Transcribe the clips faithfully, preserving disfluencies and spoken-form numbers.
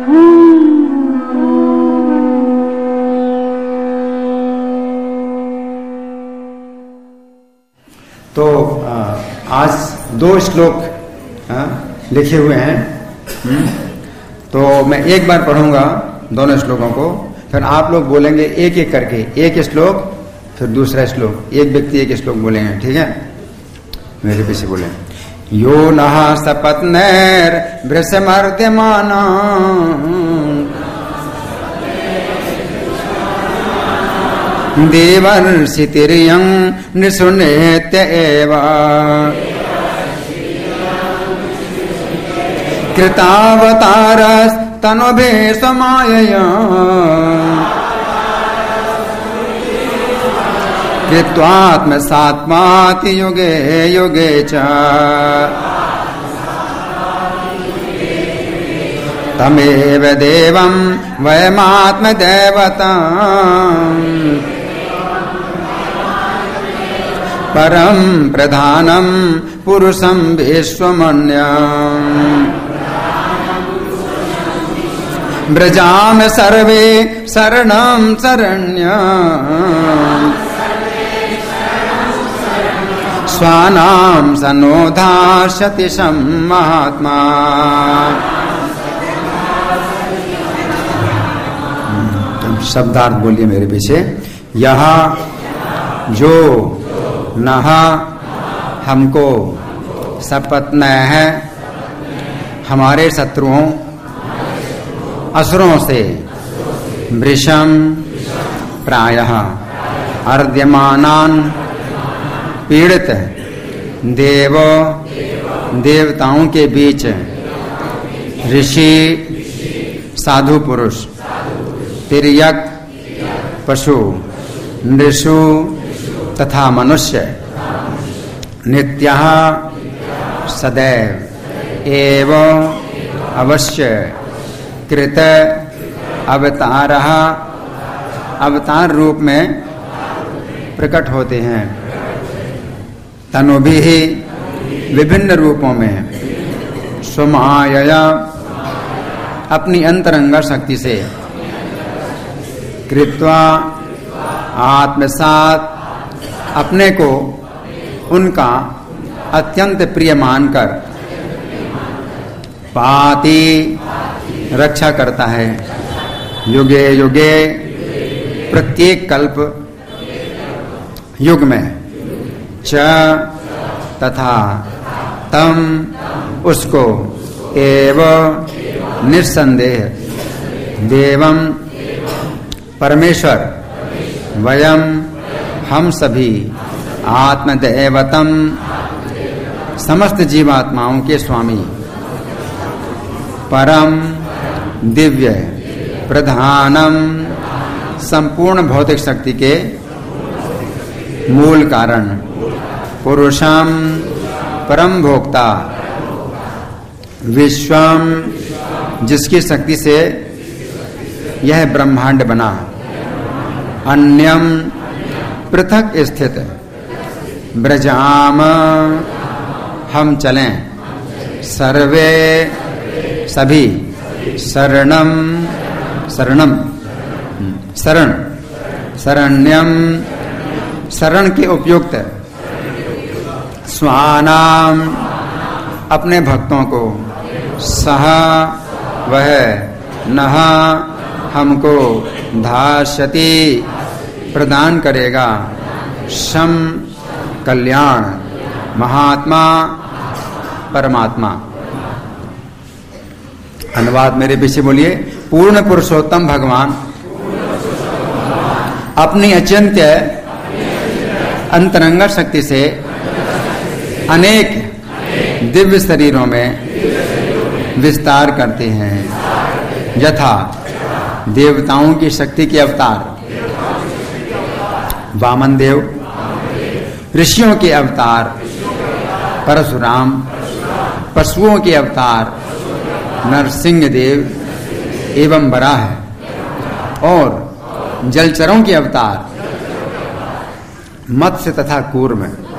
तो आज दो श्लोक लिखे हुए हैं, तो मैं एक बार पढ़ूंगा दोनों श्लोकों को, फिर आप लोग बोलेंगे एक एक करके, एक श्लोक फिर दूसरा श्लोक, एक व्यक्ति एक श्लोक बोलेंगे, ठीक है? मेरे पीछे बोले। यो नः सपत्नैर वृषमर्त्यमाना देवर्षितिर्यं नृशुनेत्य एव कृतावतारस्तनुभिः स्वमायया कृत्वात्मसात्माति युगे युगे च तमेव देवं वयमात्मदैवतम् परं प्रधानं पुरुषं विश्वमन्यम् व्रजामि सर्वे शरणं शरण्यम् स्वानां सनोधास्यति महात्मा। शब्दार्थ बोलिए मेरे पीछे। यह जो नह हमको सपत्नय है हमारे शत्रुओं असुरों से वृषम प्रायः अर्ध्यमानान पीड़ित देव देवताओं के बीच ऋषि साधु पुरुष तिर्यक पशु नृषु तथा मनुष्य नित्यः सदैव एवं अवश्य कृत अवतारः अवतार रूप में प्रकट होते हैं तनुभिः विभिन्न रूपों में स्वमायया अपनी अंतरंग शक्ति से कृत्वा आत्मसात अपने को उनका अत्यंत प्रिय मानकर पाति रक्षा करता है युगे युगे प्रत्येक कल्प युग में च तथा तम उसको एव निस्संदेह देवम परमेश्वर वयम हम सभी आत्मदैवतम समस्त जीवात्माओं के स्वामी परम दिव्य प्रधानम संपूर्ण भौतिक शक्ति के मूल कारण पुरुषम परम भोक्ता विश्वम जिसकी शक्ति से यह ब्रह्मांड बना अन्यम पृथक स्थित ब्रजाम हम चलें सर्वे सभी शरणम शरणम शरण शरण्यम शरण के उपयुक्त स्वानाम अपने भक्तों को सह वह नह हमको धास्यति प्रदान करेगा शम कल्याण महात्मा परमात्मा। अनुवाद मेरे पीछे बोलिए। पूर्ण पुरुषोत्तम भगवान अपनी अचिंत्य अंतरंग शक्ति से अनेक दिव्य शरीरों में विस्तार करते हैं यथा देवताओं की शक्ति के अवतार वामन देव, ऋषियों के अवतार परशुराम, पशुओं के अवतार नरसिंह देव एवं वराह और जलचरों के अवतार मत्स्य तथा कूर्म।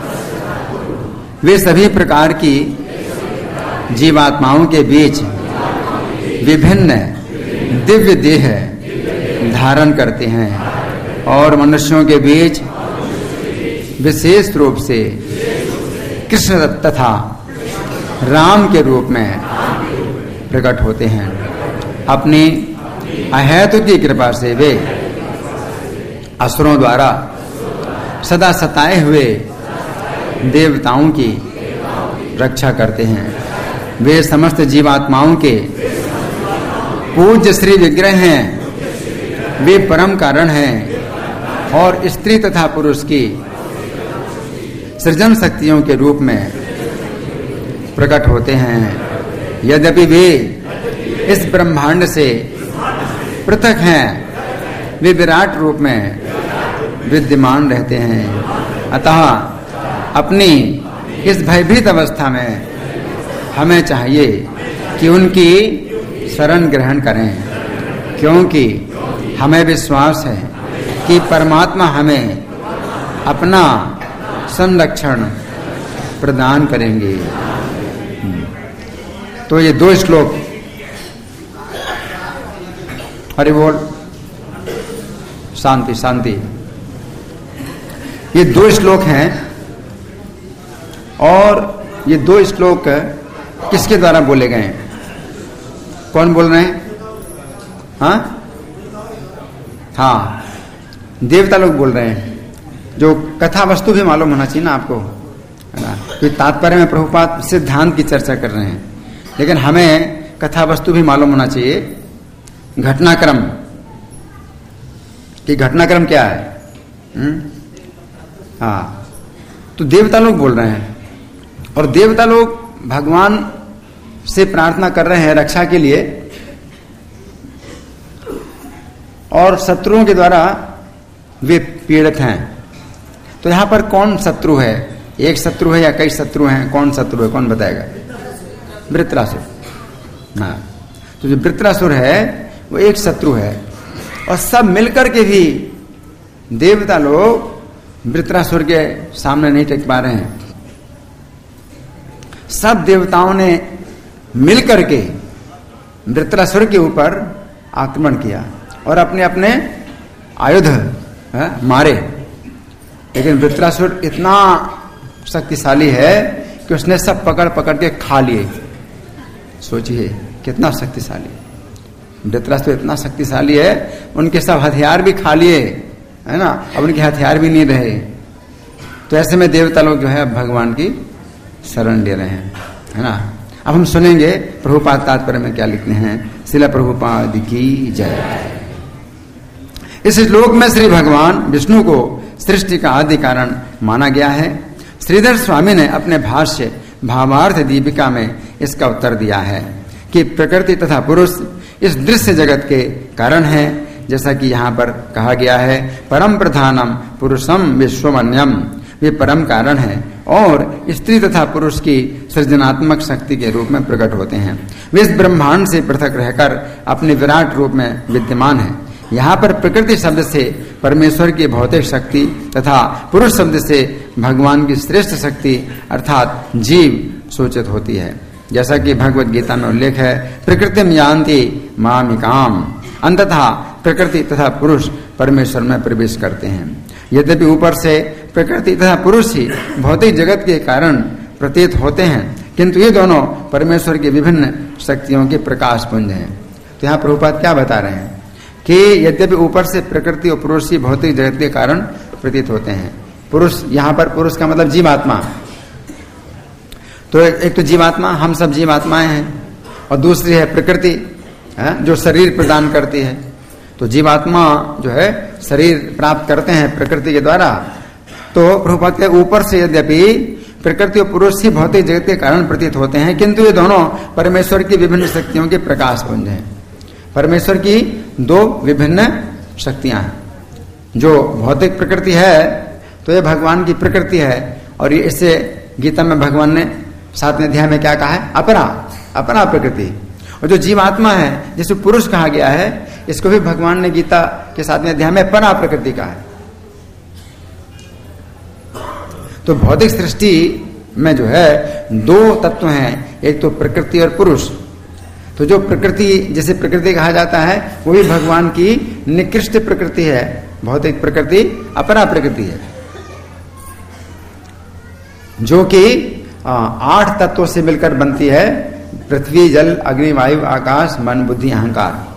वे सभी प्रकार की जीवात्माओं के बीच विभिन्न दिव्य देह धारण करते हैं और मनुष्यों के बीच विशेष रूप से कृष्ण तथा राम के रूप में प्रकट होते हैं। अपनी अहेतु की कृपा से वे असुरों द्वारा सदा सताए हुए देवताओं की रक्षा करते हैं। वे समस्त जीवात्माओं के पूज्य श्री विग्रह हैं। वे परम कारण हैं और स्त्री तथा पुरुष की सृजन शक्तियों के रूप में प्रकट होते हैं। यद्यपि वे इस ब्रह्मांड से पृथक हैं, वे विराट रूप में विद्यमान रहते हैं। अतः अपनी इस भयभीत अवस्था में हमें चाहिए कि उनकी शरण ग्रहण करें, क्योंकि हमें विश्वास है कि परमात्मा हमें अपना संरक्षण प्रदान करेंगे। तो ये दो श्लोक, हरि बोल, शांति शांति, ये दो श्लोक हैं। और ये दो श्लोक किसके द्वारा बोले गए हैं? कौन बोल रहे हैं? हाँ हाँ देवता लोग बोल रहे हैं। जो कथा वस्तु भी मालूम होना चाहिए ना आपको, है ना? तो तात्पर्य में प्रभुपाद सिद्धांत की चर्चा कर रहे हैं, लेकिन हमें कथा वस्तु भी मालूम होना चाहिए। घटनाक्रम कि घटनाक्रम क्या है। हम्म हाँ, तो देवता लोग बोल रहे हैं और देवता लोग भगवान से प्रार्थना कर रहे हैं रक्षा के लिए, और शत्रुओं के द्वारा वे पीड़ित हैं। तो यहां पर कौन शत्रु है? एक शत्रु है या कई शत्रु हैं? कौन शत्रु है, कौन बताएगा? वृत्रासुर। हाँ, तो जो वृत्रासुर है वो एक शत्रु है, और सब मिलकर के भी देवता लोग वृत्रासुर के सामने नहीं टिक पा रहे हैं। सब देवताओं ने मिलकर के वृत्रासुर के ऊपर आक्रमण किया और अपने अपने आयुध है, मारे। लेकिन वृत्रासुर इतना शक्तिशाली है कि उसने सब पकड़ पकड़ के खा लिए। सोचिए कितना शक्तिशाली वृत्रासुर, इतना शक्तिशाली है, उनके सब हथियार भी खा लिए, है ना? अब उनके हथियार भी नहीं रहे। तो ऐसे में देवता लोग जो है भगवान की शरण ले रहे हैं, है ना? अब हम सुनेंगे प्रभुपाद तात्पर्य में क्या लिखते हैं। श्रील प्रभुपाद की जय। इस श्लोक में श्री भगवान विष्णु को सृष्टि का आदि कारण माना गया है। श्रीधर स्वामी ने अपने भाष्य भावार्थ दीपिका में इसका उत्तर दिया है कि प्रकृति तथा पुरुष इस दृश्य जगत के कारण है, जैसा कि यहाँ पर कहा गया है, परम प्रधानम पुरुषम विश्वमन्यम। वे परम कारण है और स्त्री तथा पुरुष की सृजनात्मक शक्ति के रूप में प्रकट होते हैं। वे इस ब्रह्मांड से पृथक रहकर अपने विराट रूप में विद्यमान है। यहाँ पर प्रकृति शब्द से परमेश्वर की भौतिक शक्ति तथा पुरुष शब्द से भगवान की श्रेष्ठ शक्ति अर्थात जीव सूचित होती है। जैसा कि भगवत गीता में उल्लेख है, प्रकृतिम यान्ति मामिकाम। अंततः प्रकृति तथा पुरुष परमेश्वर में प्रवेश करते हैं। यद्यपि ऊपर से प्रकृति तथा पुरुष ही भौतिक जगत के कारण प्रतीत होते हैं, किंतु ये दोनों परमेश्वर की विभिन्न शक्तियों के प्रकाश पुंज हैं। तो यहाँ प्रभुपाद क्या बता रहे हैं कि यद्यपि ऊपर से प्रकृति और पुरुष ही भौतिक जगत के कारण प्रतीत होते हैं। पुरुष, यहाँ पर पुरुष का मतलब जीवात्मा। तो एक तो जीवात्मा, हम सब जीवात्माएं हैं, और दूसरी है प्रकृति है, जो शरीर प्रदान करती है। तो जीवात्मा जो है शरीर प्राप्त करते हैं प्रकृति के द्वारा। तो प्रभुपाद के ऊपर से यद्यपि प्रकृति और पुरुष ही भौतिक जगत के कारण प्रतीत होते हैं, किंतु ये दोनों परमेश्वर की विभिन्न शक्तियों के प्रकाश पुंज हैं। परमेश्वर की दो विभिन्न शक्तियां हैं। जो भौतिक प्रकृति है तो ये भगवान की प्रकृति है, और ये इससे गीता में भगवान ने सातवें अध्याय में क्या कहा है? अपरा अपरा प्रकृति। और जो जीवात्मा है जिसे पुरुष कहा गया है, इसको भी भगवान ने गीता के सातवें अध्याय में परा प्रकृति कहा है। तो भौतिक सृष्टि में जो है दो तत्व हैं, एक तो प्रकृति और पुरुष। तो जो प्रकृति, जैसे प्रकृति कहा जाता है, वो भी भगवान की निकृष्ट प्रकृति है। भौतिक प्रकृति अपरा प्रकृति है, जो कि आठ तत्वों से मिलकर बनती है: पृथ्वी, जल, अग्नि, वायु, आकाश, मन, बुद्धि, अहंकार।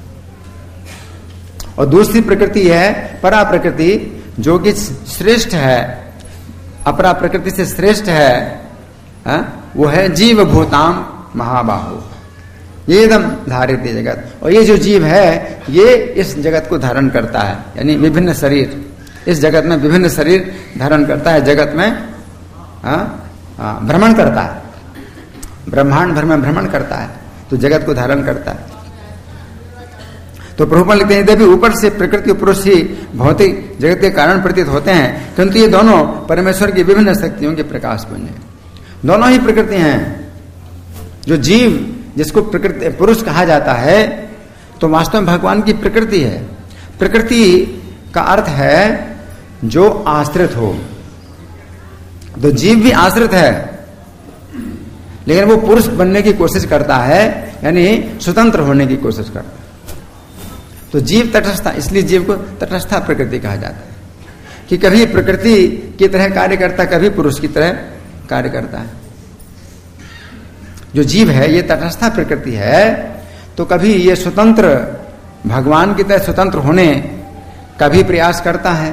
और दूसरी प्रकृति है परा प्रकृति, जो कि श्रेष्ठ है, अपरा प्रकृति से श्रेष्ठ है, है? वो है जीव भूताम महाबाहो, ये एकदम धारित जगत। और ये जो जीव है, ये इस जगत को धारण करता है, यानी विभिन्न शरीर, इस जगत में विभिन्न शरीर धारण करता है, जगत में भ्रमण करता है, ब्रह्मांड भर में भ्रमण करता है, तो जगत को धारण करता है। तो प्रभुपाद लिखते हैं, यद्यपि ऊपर से प्रकृति पुरुष ही भौतिक जगत के कारण प्रतीत होते हैं, किंतु ये दोनों परमेश्वर की विभिन्न शक्तियों के प्रकाश पुंज हैं। दोनों ही प्रकृति हैं। जो जीव, जिसको प्रकृति पुरुष कहा जाता है, तो वास्तव में भगवान की प्रकृति है। प्रकृति का अर्थ है जो आश्रित हो। तो जीव भी आश्रित है, लेकिन वो पुरुष बनने की कोशिश करता है, यानी स्वतंत्र होने की कोशिश करता है। तो जीव तटस्था, इसलिए जीव को तटस्था प्रकृति कहा जाता है, कि कभी प्रकृति की तरह कार्य करता है, कभी पुरुष की तरह कार्य करता है। जो जीव है ये तटस्था प्रकृति है, तो कभी ये स्वतंत्र, भगवान की तरह स्वतंत्र होने का भी प्रयास करता है,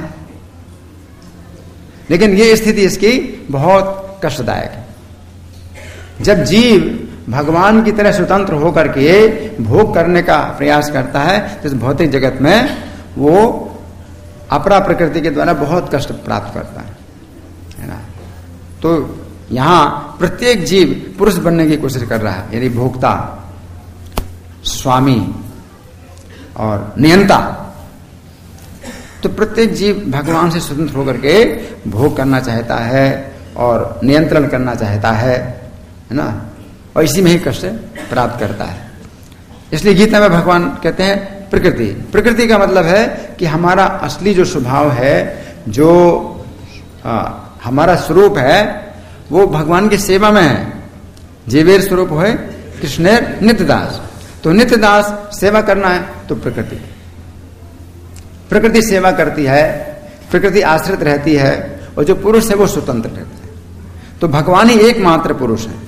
लेकिन ये स्थिति इसकी बहुत कष्टदायक है। जब जीव भगवान की तरह स्वतंत्र होकर के भोग करने का प्रयास करता है, तो इस भौतिक जगत में वो अपरा प्रकृति के द्वारा बहुत कष्ट प्राप्त करता है, है ना। तो यहां प्रत्येक जीव पुरुष बनने की कोशिश कर रहा है, यानी भोक्ता, स्वामी और नियंता। तो प्रत्येक जीव भगवान से स्वतंत्र होकर के भोग करना चाहता है और नियंत्रण करना चाहता है, है ना, और इसी में ही कष्ट प्राप्त करता है। इसलिए गीता में भगवान कहते हैं प्रकृति। प्रकृति का मतलब है कि हमारा असली जो स्वभाव है, जो आ, हमारा स्वरूप है, वो भगवान की सेवा में है। जीवेर स्वरूप है कृष्णेर नित्यदास। तो नित्यदास सेवा करना है, तो प्रकृति प्रकृति सेवा करती है, प्रकृति आश्रित रहती है, और जो पुरुष है वो स्वतंत्र रहता है। तो भगवान ही एकमात्र पुरुष है।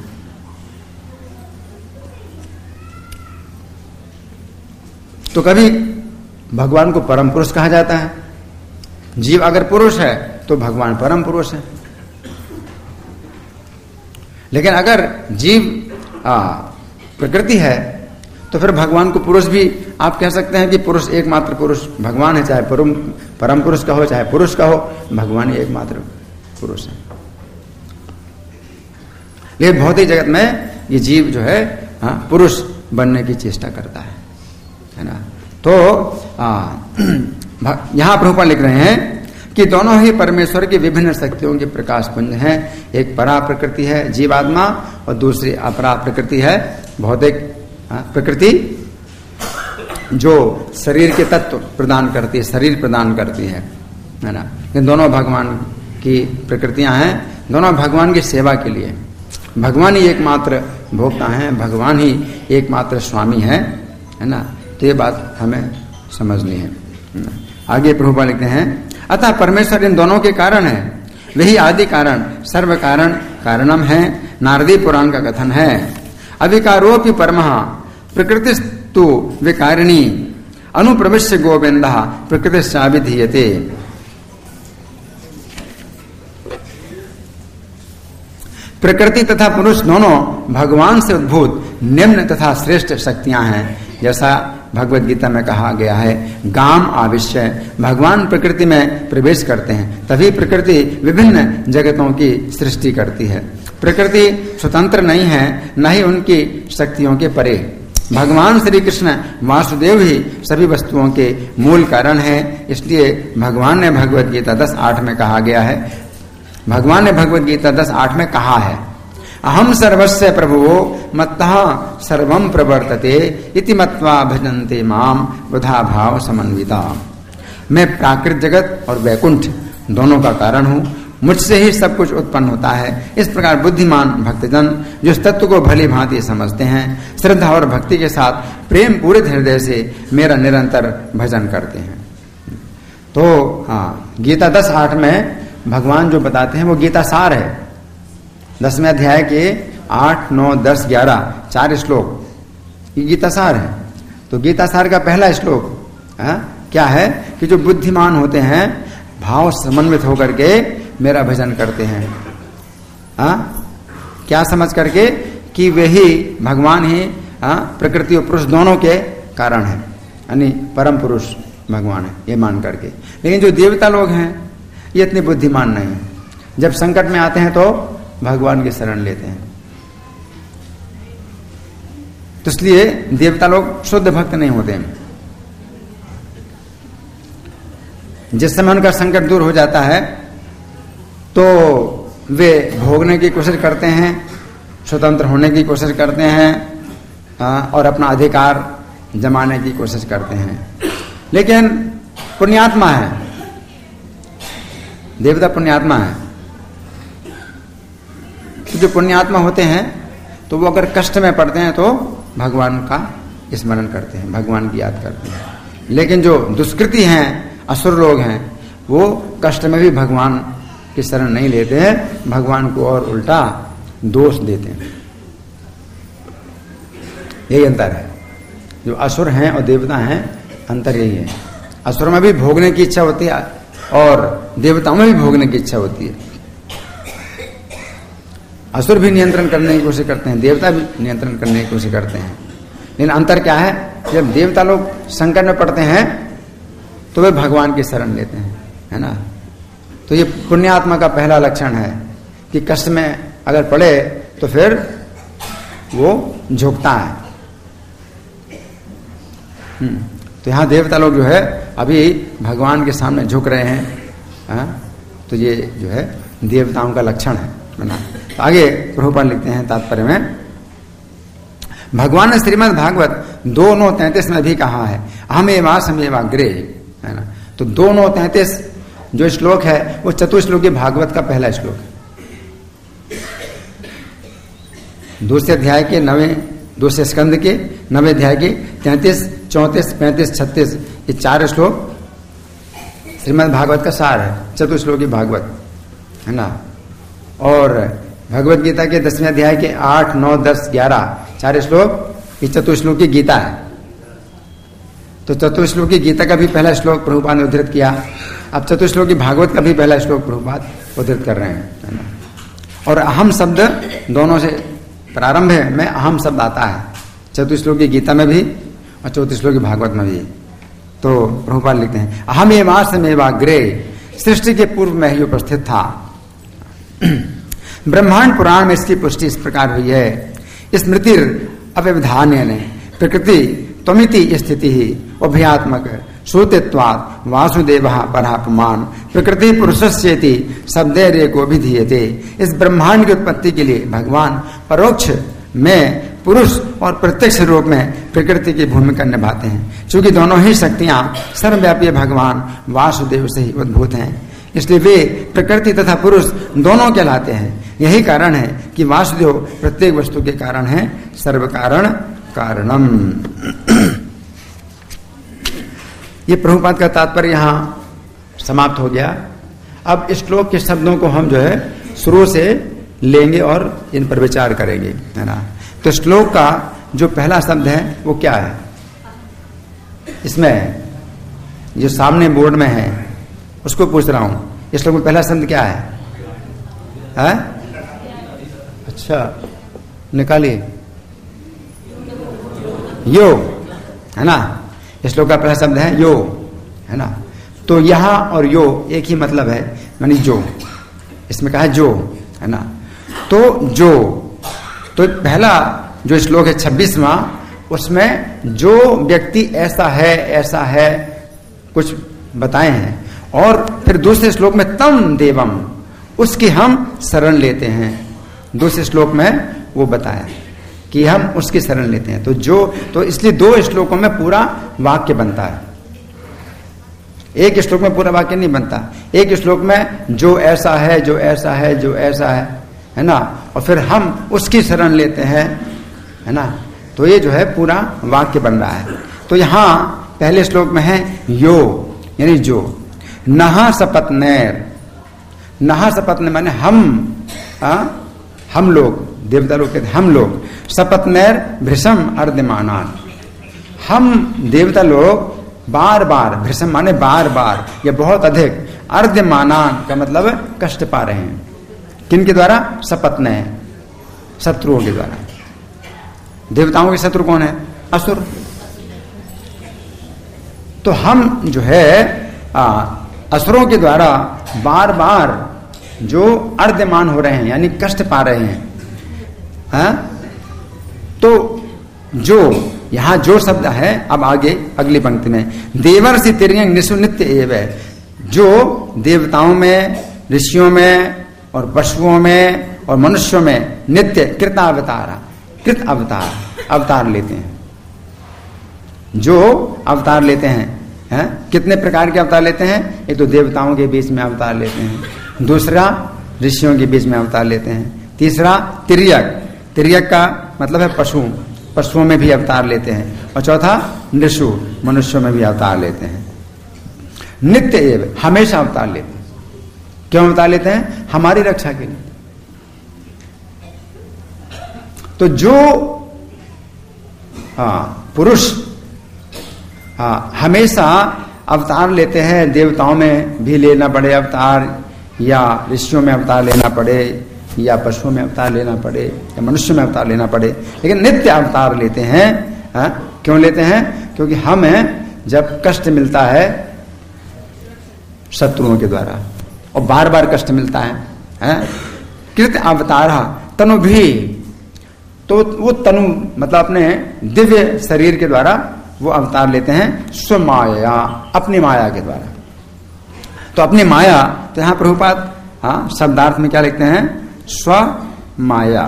तो कभी भगवान को परम पुरुष कहा जाता है। जीव अगर पुरुष है तो भगवान परम पुरुष है, लेकिन अगर जीव आ, प्रकृति है तो फिर भगवान को पुरुष भी आप कह सकते हैं कि पुरुष एकमात्र पुरुष भगवान है, चाहे परम परम पुरुष का हो चाहे पुरुष का हो, भगवान ही एकमात्र पुरुष है। लेकिन भौतिक जगत में ये जीव जो है आ, पुरुष बनने की चेष्टा करता है, है ना। तो यहां प्रभुपाद लिख रहे हैं कि दोनों ही परमेश्वर की विभिन्न शक्तियों के प्रकाश पुंज हैं। एक परा प्रकृति है जीवात्मा, और दूसरी अपरा प्रकृति है भौतिक प्रकृति, जो शरीर के तत्व प्रदान करती है, शरीर प्रदान करती है, है ना। ये दोनों भगवान की प्रकृतियां हैं, दोनों भगवान की सेवा के लिए। भगवान ही एकमात्र भोक्ता हैं, भगवान ही एकमात्र स्वामी है, है ना। तो ये बात हमें समझनी है। आगे प्रभुपाद लिखते हैं, अतः परमेश्वर इन दोनों के कारण है, वही आदि कारण सर्व कारण कारणम है। नारदी पुराण का कथन है, अविकारोपि परमः प्रकृतिस्तु विकारिणी अनुप्रविश्य गोविंदः प्रकृतिश्चाभिधीयते। प्रकृति तथा पुरुष दोनों भगवान से उद्भूत निम्न तथा श्रेष्ठ शक्तियां हैं। जैसा भगवत गीता में कहा गया है, गाम आविश्य, भगवान प्रकृति में प्रवेश करते हैं, तभी प्रकृति विभिन्न जगतों की सृष्टि करती है। प्रकृति स्वतंत्र नहीं है, न ही उनकी शक्तियों के परे। भगवान श्री कृष्ण वासुदेव ही सभी वस्तुओं के मूल कारण है। इसलिए भगवान ने भगवत गीता दस आठ में कहा गया है, भगवान ने भगवत गीता दस आठ में कहा है, अहम सर्वस्य प्रभुवो मत्तः सर्वं प्रवर्तते इति मत्वा भजन्ते माम बुधा भाव समन्विता। मैं प्राकृत जगत और वैकुंठ दोनों का कारण हूँ, मुझसे ही सब कुछ उत्पन्न होता है। इस प्रकार बुद्धिमान भक्तजन जो इस तत्व को भली भांति समझते हैं, श्रद्धा और भक्ति के साथ प्रेम पूरे हृदय से मेरा निरंतर भजन करते हैं। तो हाँ, गीता दस आठ में भगवान जो बताते हैं वो गीता सार है। दसवें अध्याय के आठ नौ दस ग्यारह चार श्लोक ये गीता सार है। तो गीता सार का पहला श्लोक है, क्या है कि जो बुद्धिमान होते हैं भाव समन्वित होकर के मेरा भजन करते हैं। आ? क्या समझ करके कि वे ही भगवान ही आ? प्रकृति और पुरुष दोनों के कारण है, यानी परम पुरुष भगवान है ये मान करके। लेकिन जो देवता लोग हैं ये इतने बुद्धिमान नहीं, जब संकट में आते हैं तो भगवान की शरण लेते हैं। तो इसलिए देवता लोग शुद्ध भक्त नहीं होते हैं। जिस समय उनका संकट दूर हो जाता है तो वे भोगने की कोशिश करते हैं, स्वतंत्र होने की कोशिश करते हैं और अपना अधिकार जमाने की कोशिश करते हैं। लेकिन पुण्यात्मा है, देवता पुण्यात्मा है। तो जो पुण्यात्मा होते हैं तो वो अगर कष्ट में पड़ते हैं तो भगवान का स्मरण करते हैं, भगवान की याद करते हैं। लेकिन जो दुष्कृति हैं, असुर लोग हैं, वो कष्ट में भी भगवान की शरण नहीं लेते हैं, भगवान को और उल्टा दोष देते हैं। यही अंतर है। जो असुर हैं और देवता हैं, अंतर यही है। असुर में भी भोगने की इच्छा होती है और देवताओं में भी भोगने की इच्छा होती है। असुर भी नियंत्रण करने की कोशिश करते हैं, देवता भी नियंत्रण करने की कोशिश करते हैं। लेकिन अंतर क्या है, जब देवता लोग संकट में पड़ते हैं तो वे भगवान की शरण लेते हैं, है ना। तो ये पुण्यात्मा का पहला लक्षण है कि कष्ट में अगर पड़े तो फिर वो झुकता है। हम्म तो यहाँ देवता लोग जो है अभी भगवान के सामने झुक रहे हैं, हा? तो ये जो है देवताओं का लक्षण है ना। तो आगे प्रभुपाद लिखते हैं तात्पर्य में, भगवान ने श्रीमद् भागवत दो नौ तैंतीस में भी कहा है, अहमेवा समेवाग्रे, है ना। तो दो नौ तैंतीस जो श्लोक है वो चतुश्लोकी भागवत का पहला श्लोक है। दूसरे अध्याय के नवे दूसरे स्कंद के नवे अध्याय के तैंतीस चौंतीस पैंतीस छत्तीस ये चार श्लोक श्रीमद् भागवत का सार है, चतुश्लोकी भागवत, है ना। और भगवत गीता के दसवें अध्याय के आठ नौ दस ग्यारह चार श्लोक ये चतुश्लोकी गीता है। तो चतुश्लोकी गीता का भी पहला श्लोक प्रभुपाद ने उद्धृत किया। अब चतुश्लोकी भागवत का भी पहला श्लोक प्रभुपाद उद्धृत कर रहे हैं, है ना। और अहम शब्द दोनों से प्रारंभ में अहम शब्द आता है, चतुश्लोकी गीता में भी और चतुश्लोकी भागवत में भी। तो प्रभुपाद लिखते हैं, अहमेवासमेवाग्रे, सृष्टि के पूर्व में ही उपस्थित था। ब्रह्मांड पुराण में इसकी पुष्टि इस प्रकार हुई है, स्मृतिर अव्यवधान्य ने प्रकृति त्वमिति स्थिति ही उभयात्मक श्रुतित्वात् वासुदेव परापमान प्रकृति पुरुषस्येति शब्देरे को भी धीयते। इस ब्रह्मांड की उत्पत्ति के लिए भगवान परोक्ष में पुरुष और प्रत्यक्ष रूप में प्रकृति की भूमिका निभाते हैं। चूंकि दोनों ही शक्तियां सर्वव्यापी भगवान वासुदेव से ही उद्भूत हैं, इसलिए वे प्रकृति तथा पुरुष दोनों कहलाते हैं। यही कारण है कि वासुदेव प्रत्येक वस्तु के कारण है, सर्व कारण कारणम। ये प्रभुपाद का तात्पर्य यहाँ समाप्त हो गया। अब इस श्लोक के शब्दों को हम जो है शुरू से लेंगे और इन पर विचार करेंगे, है ना। तो श्लोक का जो पहला शब्द है वो क्या है, इसमें जो सामने बोर्ड में है उसको पूछ रहा हूं। इस श्लोक में पहला शब्द क्या है, है? अच्छा निकालिए, यो, है ना। इस श्लोक का पहला शब्द है यो, है ना। तो यहां और यो एक ही मतलब है, यानी जो। इसमें कहा है जो, है ना। तो जो, तो पहला जो श्लोक है छब्बीसवां, उसमें जो व्यक्ति ऐसा है ऐसा है कुछ बताए हैं। और फिर दूसरे श्लोक में तम देवम, उसकी हम शरण लेते हैं। दूसरे श्लोक में वो बताया कि हम उसकी शरण लेते हैं। तो जो, तो इसलिए दो श्लोकों में पूरा वाक्य बनता है। एक श्लोक में पूरा वाक्य नहीं बनता। एक श्लोक में जो ऐसा है, जो ऐसा है, जो ऐसा है, है ना, और फिर हम उसकी शरण लेते हैं, है ना, तो ये जो है पूरा वाक्य बन रहा है। तो यहां पहले श्लोक में है यो, यानी जो। नहा सपत्नैर, नहा सपत्न माने हम, आ, हम लोग, देवता लोग कहते हम लोग। सपत्नैर भृशम अर्धमानान, हम देवता लोग बार बार, भृशम माने बार बार या बहुत अधिक, अर्धमानान का मतलब कष्ट पा रहे हैं। किनके द्वारा? सपत्न, शत्रुओं के द्वारा। देवताओं के शत्रु कौन है? असुर। तो हम जो है आ, असुरों के द्वारा बार बार जो अर्धमान हो रहे हैं, यानी कष्ट पा रहे हैं। हा? तो जो यहां जो शब्द है, अब आगे अगली पंक्ति में, देवर्षि तिर्यंग निशु नित्य एवं, जो देवताओं में, ऋषियों में और पशुओं में और मनुष्यों में नित्य कृतावतार, कृत अवतार, अवतार लेते हैं, जो अवतार लेते हैं, हैं? कितने प्रकार के अवतार लेते हैं? एक तो देवताओं के बीच में अवतार लेते हैं, दूसरा ऋषियों के बीच में अवतार लेते हैं, तीसरा तिर्यक, तिर्यक का मतलब है पशु, पशुओं में भी अवतार लेते हैं, और चौथा नृषु, मनुष्यों में भी अवतार लेते हैं। नित्य एवं, हमेशा अवतार लेते हैं। क्यों अवतार लेते हैं? हमारी रक्षा के लिए। तो जो हाँ पुरुष हाँ हमेशा अवतार लेते हैं, देवताओं में भी लेना पड़े अवतार, या ऋषियों में अवतार लेना पड़े, या पशुओं में अवतार लेना पड़े, या मनुष्य में अवतार लेना पड़े, लेकिन नित्य अवतार लेते हैं। हा? क्यों लेते हैं? क्योंकि हमें जब कष्ट मिलता है शत्रुओं के द्वारा, और बार बार कष्ट मिलता है, है? कृत अवतार तनु भी, तो वो तनु मतलब अपने दिव्य शरीर के द्वारा वो अवतार लेते हैं, स्वमाया, अपनी माया के द्वारा। तो अपनी माया, तो यहां प्रभुपाद हाँ शब्दार्थ में क्या लिखते हैं? स्व माया,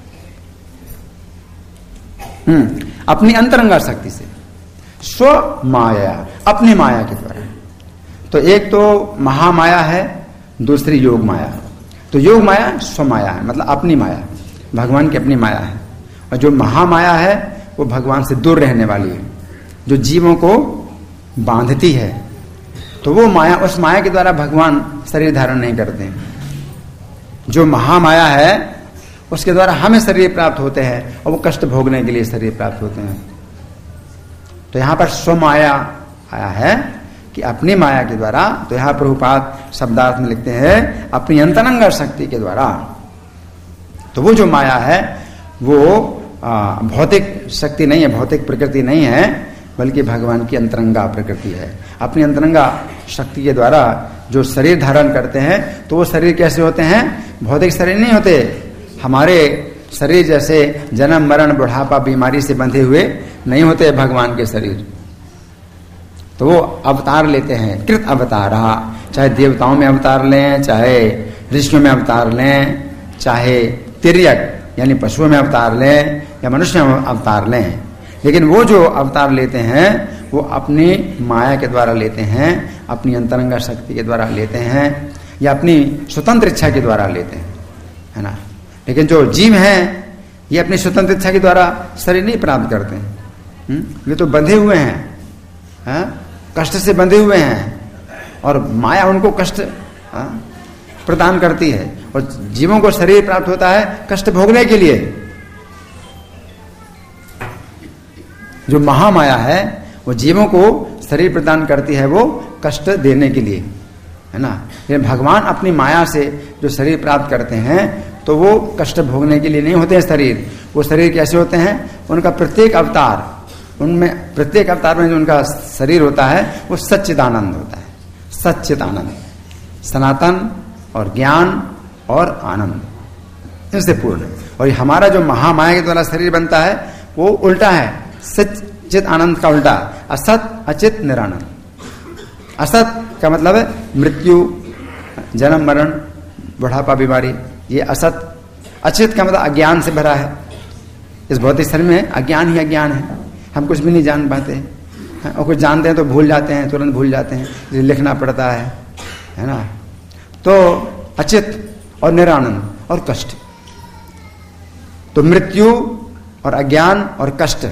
हम्म अपनी अंतरंगा शक्ति से, स्व माया, अपनी माया के द्वारा। तो एक तो महामाया है, दूसरी योग माया। तो योग माया स्व माया है, मतलब अपनी माया, भगवान की अपनी माया है। और जो महामाया है वो भगवान से दूर रहने वाली है, जो जीवों को बांधती है। तो वो माया, उस माया के द्वारा भगवान शरीर धारण नहीं करते हैं। जो महामाया है उसके द्वारा हमें शरीर प्राप्त होते हैं, और वो कष्ट भोगने के लिए शरीर प्राप्त होते हैं। तो यहां पर स्वमाया आया है कि अपनी माया के द्वारा। तो यहां प्रभुपाद शब्दार्थ में लिखते हैं अपनी अंतरंग शक्ति के द्वारा। तो वो जो माया है वो भौतिक शक्ति नहीं है, भौतिक प्रकृति नहीं है, बल्कि भगवान की अंतरंगा प्रकृति है। अपनी अंतरंगा शक्ति के द्वारा जो शरीर धारण करते हैं, तो वो शरीर कैसे होते हैं? भौतिक शरीर नहीं होते। हमारे शरीर जैसे जन्म मरण बुढ़ापा बीमारी से बंधे हुए नहीं होते भगवान के शरीर। तो वो अवतार लेते हैं, कृत अवतार, चाहे देवताओं में अवतार लें, चाहे ऋषियों में अवतार लें, चाहे तिर्यक यानी पशुओं में अवतार लें, या मनुष्य में अवतार लें। लेकिन वो जो अवतार लेते हैं वो अपनी माया के द्वारा लेते हैं, अपनी अंतरंगा शक्ति के द्वारा लेते हैं, या अपनी स्वतंत्र इच्छा के द्वारा लेते हैं, है ना। लेकिन जो जीव हैं ये अपनी स्वतंत्र इच्छा के द्वारा शरीर नहीं प्राप्त करते हैं। ये तो बंधे हुए हैं, है? कष्ट से बंधे हुए हैं, और माया उनको कष्ट है? प्रदान करती है। और जीवों को शरीर प्राप्त होता है कष्ट भोगने के लिए। जो महामाया है वो जीवों को शरीर प्रदान करती है, वो कष्ट देने के लिए, है ना। लेकिन भगवान अपनी माया से जो शरीर प्राप्त करते हैं तो वो कष्ट भोगने के लिए नहीं होते हैं शरीर। वो शरीर कैसे होते हैं? उनका प्रत्येक अवतार, उनमें प्रत्येक अवतार में जो उनका शरीर होता है वो सच्चिदानंद होता है। सच्चिदानंद, सनातन और ज्ञान और आनंद, इनसे पूर्ण। और हमारा जो महामाया के द्वारा शरीर बनता है वो उल्टा है, सच्चित आनंद का उल्टा, असत अचित निरानंद। असत का मतलब है मृत्यु, जन्म मरण, बुढ़ापा, बीमारी, ये असत। अचित का मतलब अज्ञान से भरा है। इस भौतिक शरीर में अज्ञान ही अज्ञान है, हम कुछ भी नहीं जान पाते, और कुछ जानते हैं तो भूल जाते हैं, तुरंत भूल जाते हैं, इसलिए लिखना पड़ता है, है ना। तो अचित और निरानंद और कष्ट, तो मृत्यु और अज्ञान और कष्ट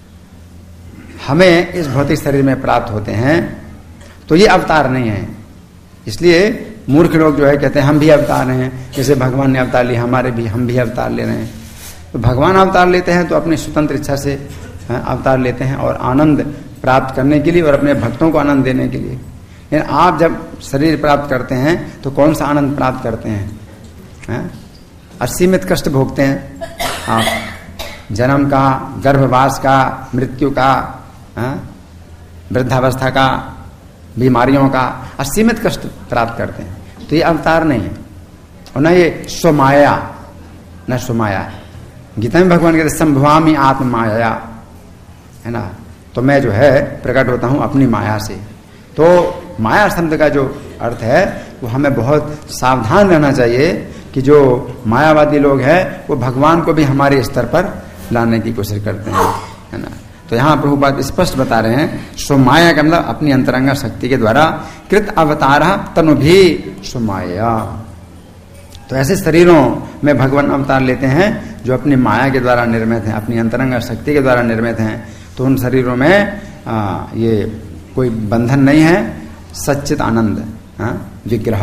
हमें इस भौतिक शरीर में प्राप्त होते हैं, तो ये अवतार नहीं है। इसलिए मूर्ख लोग जो है कहते हैं हम भी अवतार हैं, जैसे भगवान ने अवतार लिया, हमारे भी हम भी अवतार ले रहे हैं। तो भगवान अवतार लेते हैं तो अपनी स्वतंत्र इच्छा से अवतार लेते हैं और आनंद प्राप्त करने के लिए और अपने भक्तों को आनंद देने के लिए। लेकिन आप जब शरीर प्राप्त करते हैं तो कौन सा आनंद प्राप्त करते हैं, हैं? असीमित कष्ट भोगते हैं आप, जन्म का, गर्भवास का, मृत्यु का, वृद्धावस्था का, बीमारियों का असीमित कष्ट प्राप्त करते हैं। तो ये अवतार नहीं है और न ये स्वमाया, न स्वमाया है। गीता में भगवान कहते संभवामि आत्म माया, है ना। तो मैं जो है प्रकट होता हूं अपनी माया से। तो माया शब्द का जो अर्थ है वो हमें बहुत सावधान रहना चाहिए कि जो मायावादी लोग हैं वो भगवान को भी हमारे स्तर पर लाने की कोशिश करते हैं, है ना। तो यहाँ प्रभुपाद स्पष्ट बता रहे हैं स्वमाया का मतलब अपनी अंतरंगा शक्ति के द्वारा कृत अवतार तनु भी स्वमाया। तो ऐसे शरीरों में भगवान अवतार लेते हैं जो अपनी माया के द्वारा निर्मित हैं, अपनी अंतरंगा शक्ति के द्वारा निर्मित हैं। तो उन शरीरों में आ, ये कोई बंधन नहीं है, सच्चित आनंद विग्रह।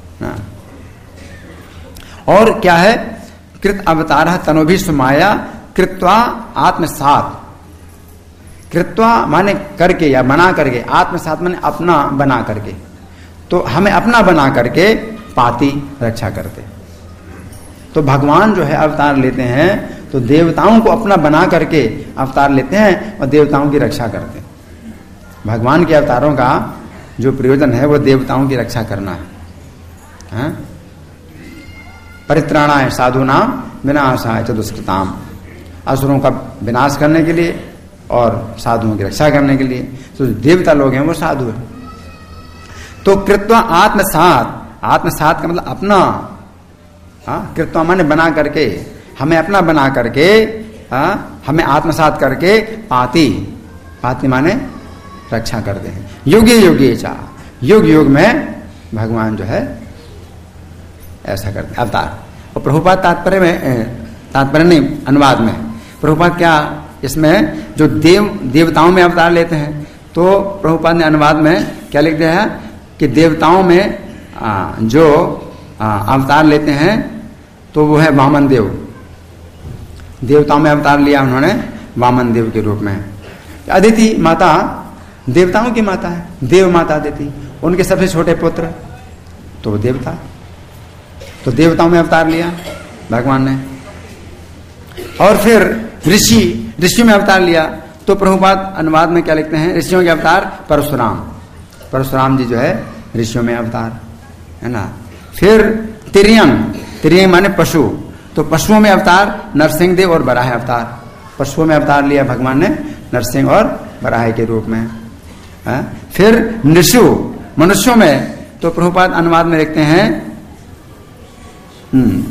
और क्या है, कृत अवतार तनु भी स्वमाया कृत्वा आत्मसात। कृत्वा माने करके या बना करके, आत्मसात माने अपना बना करके। तो हमें अपना बना करके पाती रक्षा करते। तो भगवान जो है अवतार लेते हैं तो देवताओं को अपना बना करके अवतार लेते हैं और देवताओं की रक्षा करते हैं। भगवान के अवतारों का जो प्रयोजन है वो देवताओं की रक्षा करना है, है? परित्राणाय साधूनाम विनाशाय च दुष्कृताम, असुरों का विनाश करने के लिए और साधुओं की रक्षा करने के लिए। तो देवता लोग हैं वो साधु है। तो कृत्वा आत्मसात, आत्मसात का मतलब अपना, हाँ, कृत्वा माने बना करके, हमें अपना बना करके, हाँ, हमें आत्मसात करके पाती, पाती माने रक्षा करते हैं। युगे युगे चा, युग युग में भगवान जो है ऐसा करते हैं अवतार। और प्रभुपाद तात्पर्य में, तात्पर्य नहीं अनुवाद में, प्रभुपाद क्या इसमें जो देव देवताओं में अवतार लेते हैं, तो प्रभुपाद ने अनुवाद में क्या लिख दिया है कि देवताओं में आ, जो आ, अवतार लेते हैं तो वो है वामन देव। देवताओं में अवतार लिया उन्होंने वामन देव के रूप में। अदिति माता देवताओं की माता है, देव माता अदिति, उनके सबसे छोटे पुत्र तो वो देवता। तो देवताओं में अवतार लिया भगवान ने। और फिर ऋषि, ऋषि में अवतार लिया तो प्रभुपाद अनुवाद में क्या लिखते हैं, ऋषियों के अवतार परशुराम, परशुराम जी जो है ऋषियों में अवतार, है ना। फिर तिर्यंग, तिर्यंग माने पशु, तो पशुओं में अवतार नरसिंह देव और बराह अवतार। पशुओं में अवतार लिया भगवान ने नरसिंह और बराह के रूप में। है? फिर नृषु, मनुष्यों में तो प्रभुपाद अनुवाद में लिखते हैं, हम्म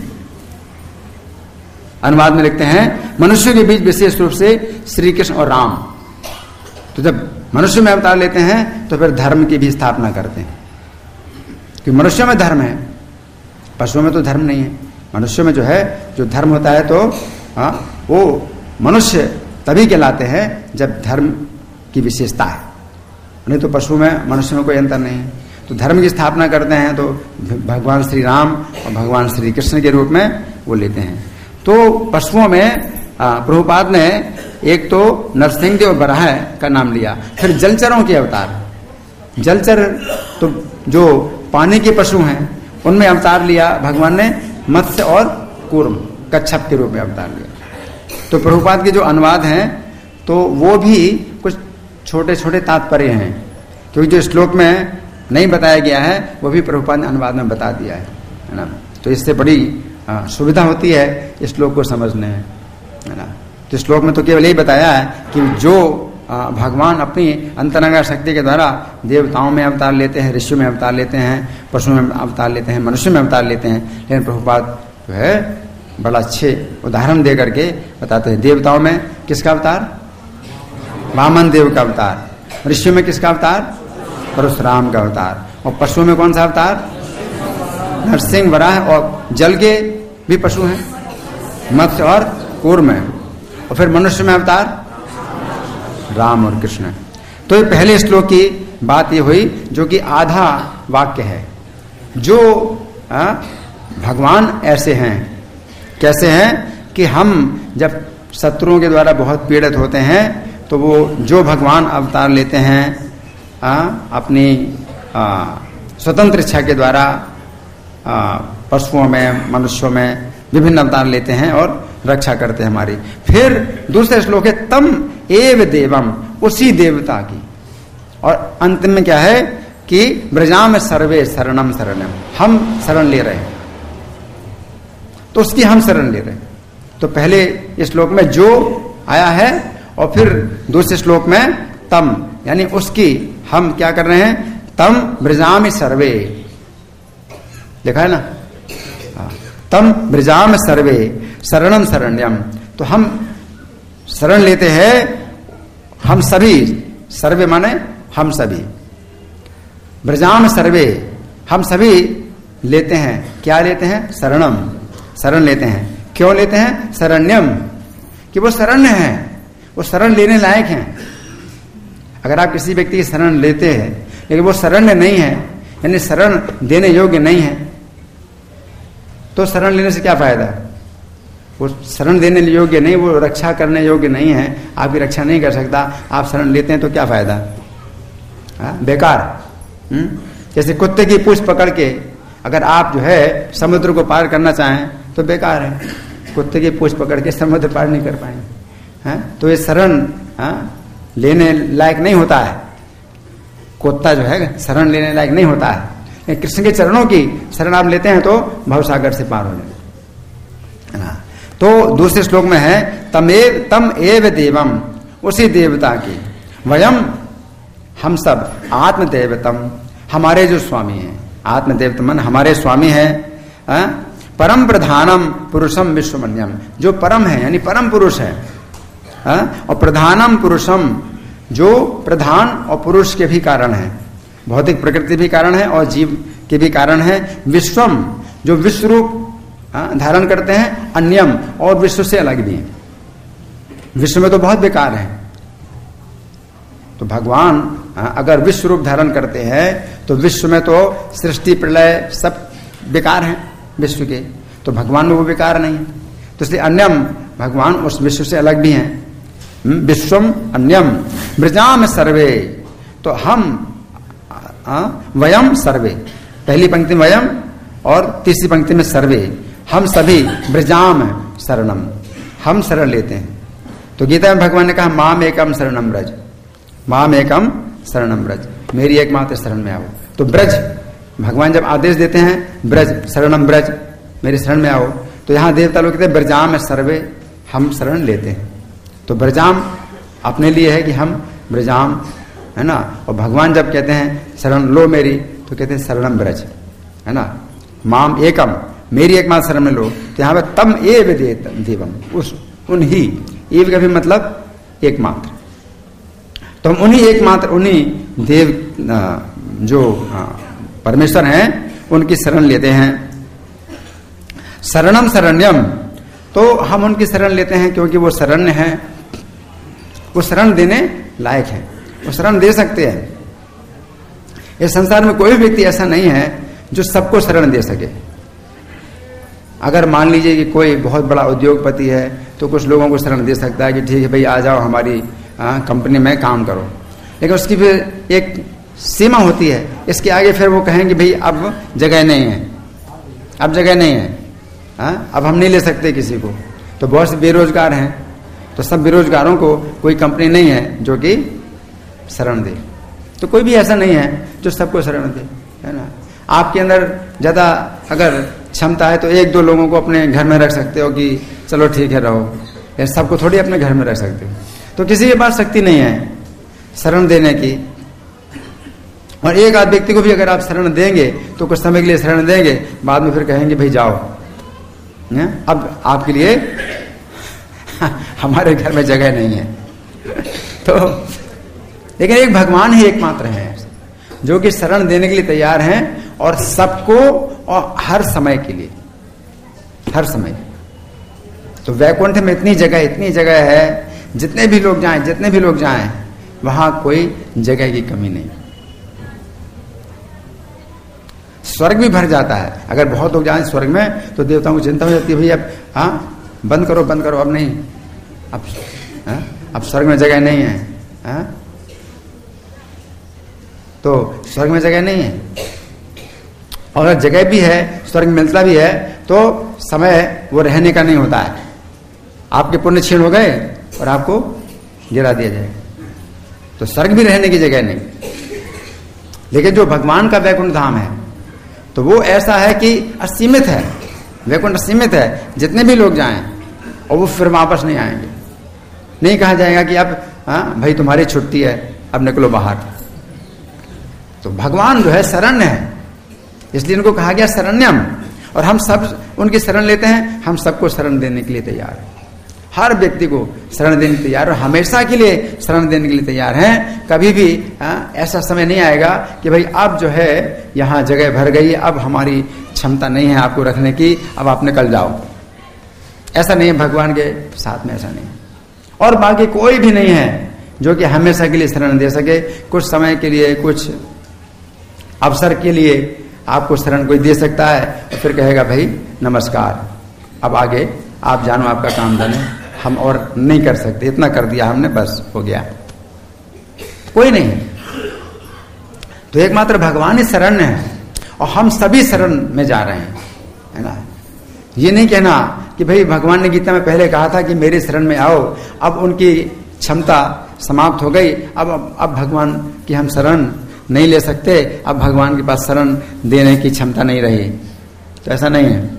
अनुवाद में लिखते हैं मनुष्यों के बीच विशेष रूप से श्री कृष्ण और राम। तो जब मनुष्य में अवतार लेते हैं तो फिर धर्म की भी स्थापना करते हैं, क्योंकि मनुष्य में धर्म है, पशुओं में तो धर्म नहीं है। मनुष्य में जो है जो धर्म होता है तो हाँ वो मनुष्य तभी कहलाते हैं जब धर्म की विशेषता है, नहीं तो पशु में मनुष्य में कोई अंतर नहीं है। तो धर्म की स्थापना करते हैं तो भगवान श्री राम और भगवान श्री कृष्ण के रूप में वो लेते हैं। तो पशुओं में प्रभुपाद ने एक तो नरसिंह देव और बराह का नाम लिया। फिर जलचरों के अवतार, जलचर तो जो पानी के पशु हैं उनमें अवतार लिया भगवान ने, मत्स्य और कूर्म, कच्छप के रूप में अवतार लिया। तो प्रभुपाद के जो अनुवाद हैं तो वो भी कुछ छोटे छोटे तात्पर्य हैं, क्योंकि जो श्लोक में नहीं बताया गया है वो भी प्रभुपाद ने अनुवाद में बता दिया है, है ना। तो इससे बड़ी आ, सुविधा होती है इस श्लोक को समझने में, है ना। तो श्लोक में तो केवल यही बताया है कि जो आ, भगवान अपनी अंतरंगा शक्ति के द्वारा देवताओं में अवतार लेते हैं, ऋषियों में अवतार लेते हैं, पशुओं में अवतार लेते हैं, मनुष्य में अवतार लेते हैं। लेकिन प्रभुपाद जो है बड़ा अच्छे उदाहरण दे करके बताते हैं। देवताओं में किसका अवतार, वामन देव का अवतार, ऋषियों में किसका अवतार? परशुराम का अवतार। और पशुओं में कौन सा अवतार? नरसिंह, वराह। और जल के भी पशु हैं, मत्स्य और कूर्म है। और फिर मनुष्य में अवतार राम और कृष्ण। तो ये पहले श्लोक की बात ये हुई जो कि आधा वाक्य है। जो आ, भगवान ऐसे हैं, कैसे हैं कि हम जब शत्रुओं के द्वारा बहुत पीड़ित होते हैं तो वो जो भगवान अवतार लेते हैं आ, अपनी आ, स्वतंत्र इच्छा के द्वारा पशुओं में, मनुष्यों में विभिन्न अवतार लेते हैं और रक्षा करते हैं हमारी। फिर दूसरे श्लोक है तम एव देवम, उसी देवता की। और अंत में क्या है कि ब्रजाम सर्वे शरणम शरणम, हम शरण ले रहे हैं, तो उसकी हम शरण ले रहे हैं। तो पहले इस श्लोक में जो आया है और फिर दूसरे श्लोक में तम, यानी उसकी हम क्या कर रहे हैं? तम ब्रजाम सर्वे, देखा है ना, तम ब्रजाम सर्वे शरणम शरण्यम। तो हम शरण लेते हैं, हम सभी, सर्वे माने हम सभी, ब्रजाम सर्वे, हम सभी लेते हैं। क्या लेते हैं? शरणम, शरण लेते हैं। क्यों लेते हैं? शरण्यम, कि वो शरण्य है, वो शरण लेने लायक हैं। अगर आप किसी व्यक्ति की शरण लेते हैं लेकिन वो शरण्य नहीं है, यानी शरण देने योग्य नहीं है, तो शरण लेने से क्या फायदा? वो शरण देने योग्य नहीं, वो रक्षा करने योग्य नहीं है, आपकी रक्षा नहीं कर सकता, आप शरण लेते हैं तो क्या फायदा? हाँ, बेकार। हुँ? जैसे कुत्ते की पूंछ पकड़ के अगर आप जो है समुद्र को पार करना चाहें तो बेकार है, कुत्ते की पूंछ पकड़ के समुद्र पार नहीं कर पाएंगे। हाँ? तो ये शरण हाँ, लेने लायक नहीं होता है, कुत्ता जो है शरण लेने लायक नहीं होता है। कृष्ण के चरणों की शरण आप लेते हैं तो भवसागर से पार हो जाएंगे। हाँ, तो दूसरे श्लोक में है तमेव तम एव देवम, उसी देवता की, वयम, हम सब, आत्मदेवतम, हमारे जो स्वामी हैं, आत्मदेवतम मन हमारे स्वामी हैं, परम प्रधानम पुरुषम विश्वमन्यम, जो परम है यानी परम पुरुष है, और प्रधानम पुरुषम, जो प्रधान और पुरुष के भी कारण है, भौतिक प्रकृति भी कारण है और जीव के भी कारण है, विश्वम, जो विश्व रूप धारण करते हैं, अन्यम, और विश्व से अलग भी है। विश्व में तो बहुत बेकार है, तो भगवान अगर विश्व रूप धारण करते हैं तो विश्व में तो सृष्टि प्रलय सब बेकार है विश्व के, तो भगवान में वो बेकार नहीं है। तो इसलिए अन्यम, भगवान उस विश्व से अलग भी हैं। विश्वम अन्यम ब्रजाम सर्वे, तो हम आ, वयम सर्वे, पहली पंक्ति में वयम और तीसरी पंक्ति में सर्वे, हम सभी ब्रजाम शरणम, हम शरण लेते हैं। तो गीता में भगवान ने कहा माम एकम शरणम ब्रज, माम एकम शरणम ब्रज, मेरी एकमात्र शरण में आओ। तो ब्रज, भगवान जब आदेश देते हैं ब्रज, शरणम ब्रज, मेरी शरण में आओ, तो यहाँ देवता लोग कहते हैं ब्रजाम सर्वे, हम शरण लेते हैं। तो ब्रजाम अपने लिए है कि हम ब्रजाम, है ना, और भगवान जब कहते हैं शरण लो मेरी, तो कहते हैं शरणम ब्रज, है ना, माम एकम, मेरी एकमात्र शरण में लो। तो यहाँ पे तम एव देवम, उस उन्हीं, एव का भी मतलब एकमात्र, तो हम उन्हीं एकमात्र, उन्हीं देव जो परमेश्वर हैं उनकी शरण लेते हैं। शरणम शरण्यम, तो हम उनकी शरण लेते हैं क्योंकि वो शरण्य है, वो शरण देने लायक है, वो शरण दे सकते हैं। इस संसार में कोई व्यक्ति ऐसा नहीं है जो सबको शरण दे सके। अगर मान लीजिए कि कोई बहुत बड़ा उद्योगपति है तो कुछ लोगों को शरण दे सकता है कि ठीक है भाई आ जाओ हमारी कंपनी में काम करो, लेकिन उसकी फिर एक सीमा होती है, इसके आगे फिर वो कहेंगे भाई अब जगह नहीं है, अब जगह नहीं है, आ? अब हम नहीं ले सकते किसी को। तो बहुत से बेरोजगार हैं, तो सब बेरोजगारों को कोई कंपनी नहीं है जो कि शरण दे। तो कोई भी ऐसा नहीं है जो सबको शरण दे, है ना। आपके अंदर ज्यादा अगर क्षमता है तो एक दो लोगों को अपने घर में रख सकते हो कि चलो ठीक है रहो, या सबको थोड़ी अपने घर में रख सकते हो। तो किसी के पास शक्ति नहीं है शरण देने की। और एक आध व्यक्ति को भी अगर आप शरण देंगे तो कुछ समय के लिए शरण देंगे, बाद में फिर कहेंगे भाई जाओ, अब आपके लिए हमारे घर में जगह नहीं है। तो लेकिन एक भगवान ही एकमात्र है जो कि शरण देने के लिए तैयार हैं, और सबको और हर समय के लिए, हर समय। तो वैकुंठ में इतनी जगह इतनी जगह है, जितने भी लोग जाएं जितने भी लोग जाएं वहां कोई जगह की कमी नहीं। स्वर्ग भी भर जाता है, अगर बहुत लोग जाएं स्वर्ग में तो देवताओं को चिंता हो जाती है, भाई अब हाँ बंद करो बंद करो, अब नहीं, अब हाँ, अब स्वर्ग में जगह नहीं है। हाँ? तो स्वर्ग में जगह नहीं है, और अगर जगह भी है, स्वर्ग मिलता भी है, तो समय वो रहने का नहीं होता है। आपके पुण्य क्षीण हो गए और आपको गिरा दिया जाएगा, तो स्वर्ग भी रहने की जगह नहीं। लेकिन जो भगवान का वैकुंठ धाम है तो वो ऐसा है कि असीमित है, वैकुंठ असीमित है, जितने भी लोग जाएं और वो फिर वापस नहीं आएंगे। नहीं कहा जाएगा कि अब हाँ भाई तुम्हारी छुट्टी है, अब निकलो बाहर। तो भगवान जो है शरण्य है, इसलिए उनको कहा गया शरण्यम, और हम सब उनकी शरण लेते हैं। हम सबको शरण देने के लिए तैयार हैं, हर व्यक्ति को शरण देने के लिए तैयार, और हमेशा के लिए शरण देने के लिए तैयार हैं। कभी भी आ, ऐसा समय नहीं आएगा कि भाई अब जो है यहाँ जगह भर गई, अब हमारी क्षमता नहीं है आपको रखने की, अब आप निकल जाओ। ऐसा नहीं है, भगवान के साथ में ऐसा नहीं है। और बाकी कोई भी नहीं है जो कि हमेशा के लिए शरण दे सके। कुछ समय के लिए, कुछ अवसर के लिए आपको शरण कोई दे सकता है, और फिर कहेगा भाई नमस्कार, अब आगे आप जानो, आपका काम धन है, हम और नहीं कर सकते, इतना कर दिया हमने, बस हो गया। कोई नहीं। तो एकमात्र भगवान ही शरण है, और हम सभी शरण में जा रहे हैं, है ना। ये नहीं कहना कि भाई भगवान ने गीता में पहले कहा था कि मेरे शरण में आओ, अब उनकी क्षमता समाप्त हो गई, अब अब भगवान की हम शरण नहीं ले सकते, अब भगवान के पास शरण देने की क्षमता नहीं रही। तो ऐसा नहीं है।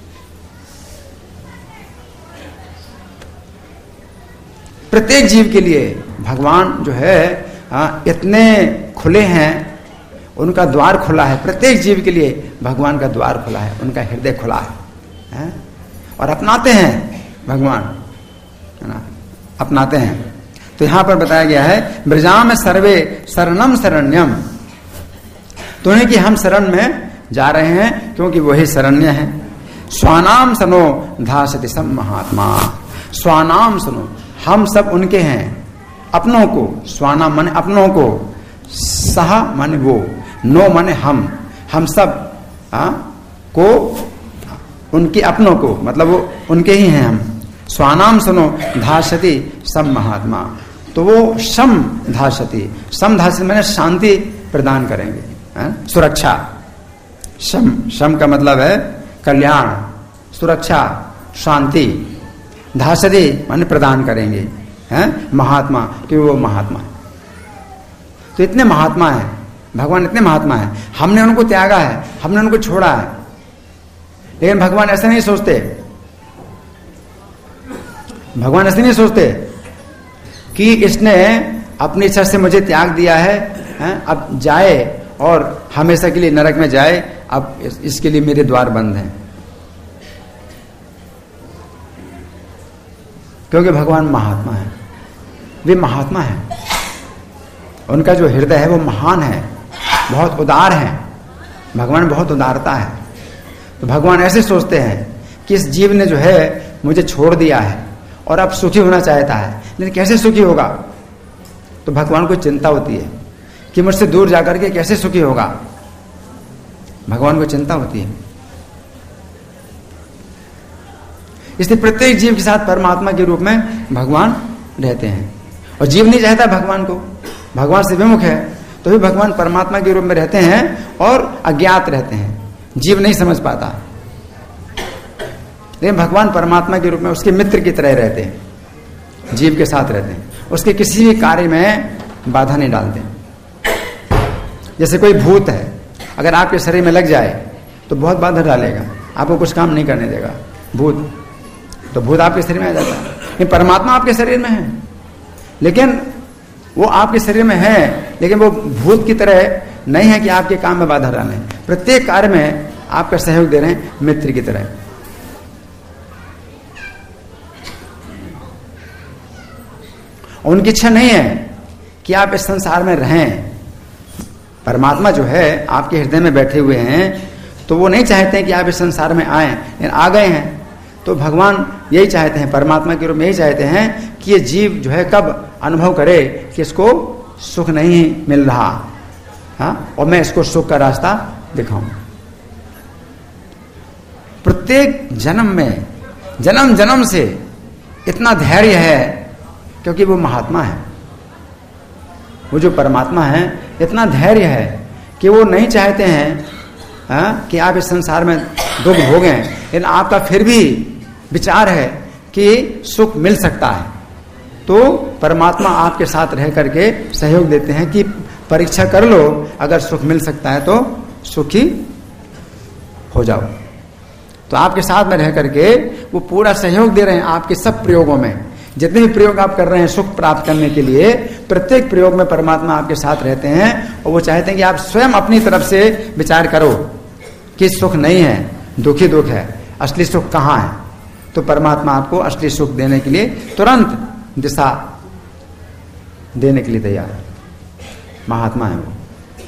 प्रत्येक जीव के लिए भगवान जो है हाँ, इतने खुले हैं, उनका द्वार खुला है। प्रत्येक जीव के लिए भगवान का द्वार खुला है, उनका हृदय खुला है, है? और अपनाते हैं भगवान, है ना, अपनाते हैं। तो यहां पर बताया गया है ब्रजाम सर्वे शरणम शरण्यम, तो उन्हें कि हम शरण में जा रहे हैं क्योंकि वही शरण्य है। स्वानाम सनो धासति सम महात्मा, स्वानाम सुनो, हम सब उनके हैं, अपनों को, स्वानाम माने अपनों को, सह माने वो, नो माने हम, हम सब आ, को, उनके अपनों को, मतलब वो उनके ही हैं हम। स्वानाम सुनो धासति सम महात्मा, तो वो शम धासति, सम धासति माने शांति प्रदान करेंगे, है? सुरक्षा। शम, शम का मतलब है कल्याण, सुरक्षा, शांति। धासति माने प्रदान करेंगे, हैं? महात्मा, कि वो महात्मा। तो इतने महात्मा है भगवान, इतने महात्मा है, हमने उनको त्यागा है, हमने उनको छोड़ा है। लेकिन भगवान ऐसे नहीं सोचते, भगवान ऐसे नहीं सोचते कि इसने अपनी इच्छा से मुझे त्याग दिया है, है? अब जाए और हमेशा के लिए नरक में जाए, अब इस, इसके लिए मेरे द्वार बंद हैं। क्योंकि भगवान महात्मा है, वे महात्मा है, उनका जो हृदय है वो महान है, बहुत उदार है। भगवान बहुत उदारता है। तो भगवान ऐसे सोचते हैं कि इस जीव ने जो है मुझे छोड़ दिया है और अब सुखी होना चाहता है, लेकिन कैसे सुखी होगा? तो भगवान को चिंता होती है कि मुझसे दूर जाकर के कैसे सुखी होगा, भगवान को चिंता होती है। इसलिए प्रत्येक जीव के साथ परमात्मा के रूप में भगवान रहते हैं, और जीव नहीं चाहता भगवान को, भगवान से विमुख है, तो भी भगवान परमात्मा के रूप में रहते हैं और अज्ञात रहते हैं, जीव नहीं समझ पाता। लेकिन भगवान परमात्मा के रूप में उसके मित्र की तरह रहते हैं, जीव के साथ रहते हैं, उसके किसी भी कार्य में बाधा नहीं डालते। जैसे कोई भूत है, अगर आपके शरीर में लग जाए तो बहुत बाधा डालेगा, आपको कुछ काम नहीं करने देगा भूत, तो भूत आपके शरीर में आ जाता है। लेकिन परमात्मा आपके शरीर में है, लेकिन वो आपके शरीर में है, लेकिन वो भूत की तरह नहीं है कि आपके काम में बाधा डालें। प्रत्येक कार्य में आपका सहयोग दे रहे हैं, मित्र की तरह। उनकी इच्छा नहीं है कि आप इस संसार में रहें। परमात्मा जो है आपके हृदय में बैठे हुए हैं, तो वो नहीं चाहते हैं कि आप इस संसार में आए, लेकिन आ गए हैं। तो भगवान यही चाहते हैं, परमात्मा के रूप में यही चाहते हैं कि ये जीव जो है कब अनुभव करे कि इसको सुख नहीं मिल रहा, हाँ, और मैं इसको सुख का रास्ता दिखाऊं। प्रत्येक जन्म में, जन्म जन्म से इतना धैर्य है क्योंकि वो महात्मा है। वो जो परमात्मा है, इतना धैर्य है कि वो नहीं चाहते हैं हाँ, कि आप इस संसार में दुख भोगें, लेकिन आपका फिर भी विचार है कि सुख मिल सकता है। तो परमात्मा आपके साथ रह करके सहयोग देते हैं कि परीक्षा कर लो, अगर सुख मिल सकता है तो सुखी हो जाओ। तो आपके साथ में रह करके वो पूरा सहयोग दे रहे हैं आपके सब प्रयोगों में। जितने भी प्रयोग आप कर रहे हैं सुख प्राप्त करने के लिए, प्रत्येक प्रयोग में परमात्मा आपके साथ रहते हैं और वो चाहते हैं कि आप स्वयं अपनी तरफ से विचार करो कि सुख नहीं है, दुखी दुख है, असली सुख कहाँ है। तो परमात्मा आपको असली सुख देने के लिए तुरंत दिशा देने के लिए तैयार है। महात्मा है वो।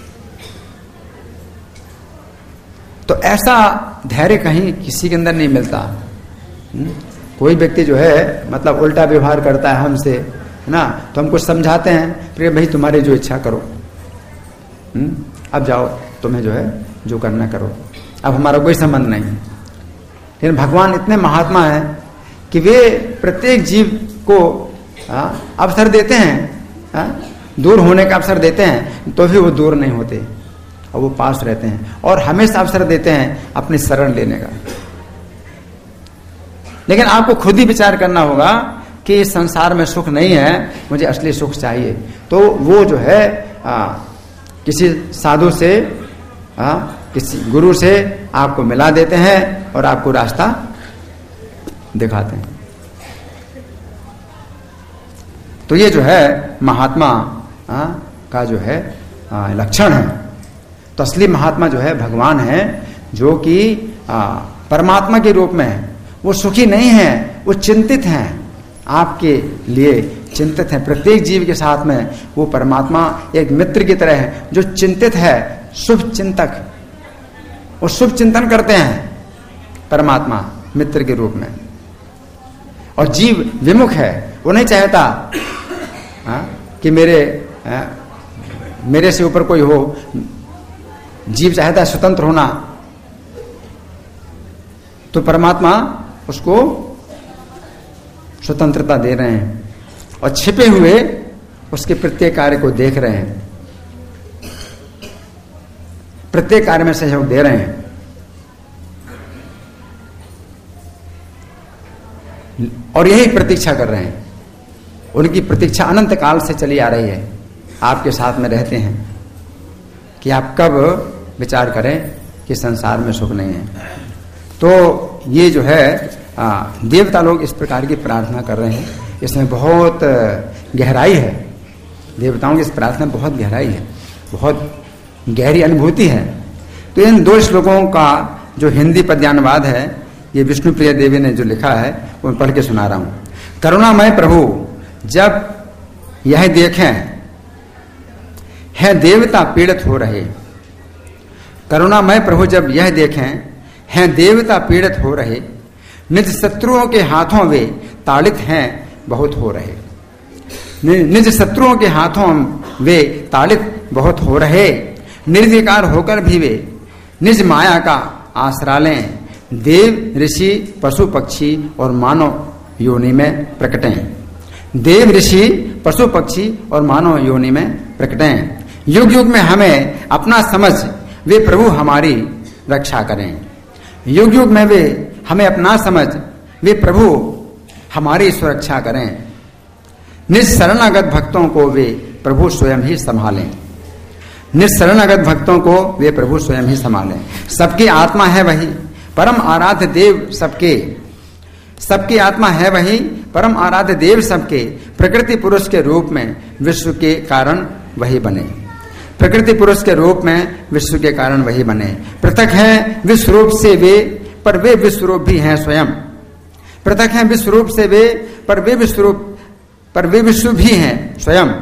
तो ऐसा धैर्य कहीं किसी के अंदर नहीं मिलता। हुँ? कोई व्यक्ति जो है मतलब उल्टा व्यवहार करता है हमसे, है ना, तो हम कुछ समझाते हैं, फिर भाई तुम्हारी जो इच्छा करो, हुँ? अब जाओ, तुम्हें जो है जो करना करो, अब हमारा कोई संबंध नहीं। लेकिन भगवान इतने महात्मा हैं कि वे प्रत्येक जीव को अवसर देते हैं, आ, दूर होने का अवसर देते हैं, तो भी वो दूर नहीं होते और वो पास रहते हैं, और हमेशा अवसर देते हैं अपनी शरण लेने का। लेकिन आपको खुद ही विचार करना होगा कि इस संसार में सुख नहीं है, मुझे असली सुख चाहिए। तो वो जो है आ, किसी साधु से, आ, किसी गुरु से आपको मिला देते हैं और आपको रास्ता दिखाते हैं। तो ये जो है महात्मा आ, का जो है आ, लक्षण है। तो असली महात्मा जो है भगवान है, जो कि परमात्मा के रूप में है। वो सुखी नहीं है, वो चिंतित हैं, आपके लिए चिंतित हैं। प्रत्येक जीव के साथ में वो परमात्मा एक मित्र की तरह है जो चिंतित है, शुभ चिंतक। वो शुभ चिंतन करते हैं परमात्मा मित्र के रूप में। और जीव विमुख है, वो नहीं चाहता आ, कि मेरे आ, मेरे से ऊपर कोई हो। जीव चाहता है स्वतंत्र होना, तो परमात्मा उसको स्वतंत्रता दे रहे हैं और छिपे हुए उसके प्रत्येक कार्य को देख रहे हैं, प्रत्येक कार्य में सहयोग दे रहे हैं। और यही प्रतीक्षा कर रहे हैं। उनकी प्रतीक्षा अनंत काल से चली आ रही है, आपके साथ में रहते हैं कि आप कब विचार करें कि संसार में सुख नहीं है। तो ये जो है आ, देवता लोग इस प्रकार की प्रार्थना कर रहे हैं। इसमें बहुत गहराई है, देवताओं की इस प्रार्थना बहुत गहराई है, बहुत गहरी अनुभूति है। तो इन दो श्लोकों का जो हिंदी पद्यानुवाद है, ये विष्णुप्रिया देवी ने जो लिखा है वो मैं पढ़ के सुना रहा हूं। करुणामय प्रभु जब यह देखें है देवता पीड़ित हो रहे, करुणामय प्रभु जब यह देखें हैं देवता पीड़ित हो रहे, निज शत्रुओं के हाथों वे ताड़ित हैं बहुत हो रहे। निज शत्रुओं के हाथों वे ताड़ित बहुत हो रहे, निर्विकार होकर भी वे निज माया का आसरा लें, देव ऋषि पशु पक्षी और मानव योनि में प्रकटें। देव ऋषि पशु पक्षी और मानव योनि में प्रकटें। युग युग में हमें अपना समझ वे प्रभु हमारी रक्षा करें। युग युग में वे हमें अपना समझ वे प्रभु हमारी सुरक्षा करें। निशरणागत भक्तों को वे प्रभु स्वयं ही संभालें। निशरणागत भक्तों को वे प्रभु स्वयं ही संभालें। सबकी आत्मा है वही परम आराध्य देव सबके, सबकी आत्मा है वही परम आराध्य देव सबके, प्रकृति पुरुष के रूप में विश्व के कारण वही बने। प्रकृति पुरुष के रूप में विश्व के कारण वही बने। पृथक है विश्व रूप से वे, पर वे विश्व रूप भी हैं स्वयं। पृथक हैं विश्व रूप से वे, पर वे विश्व रूप पर वे विश्व भी हैं स्वयं।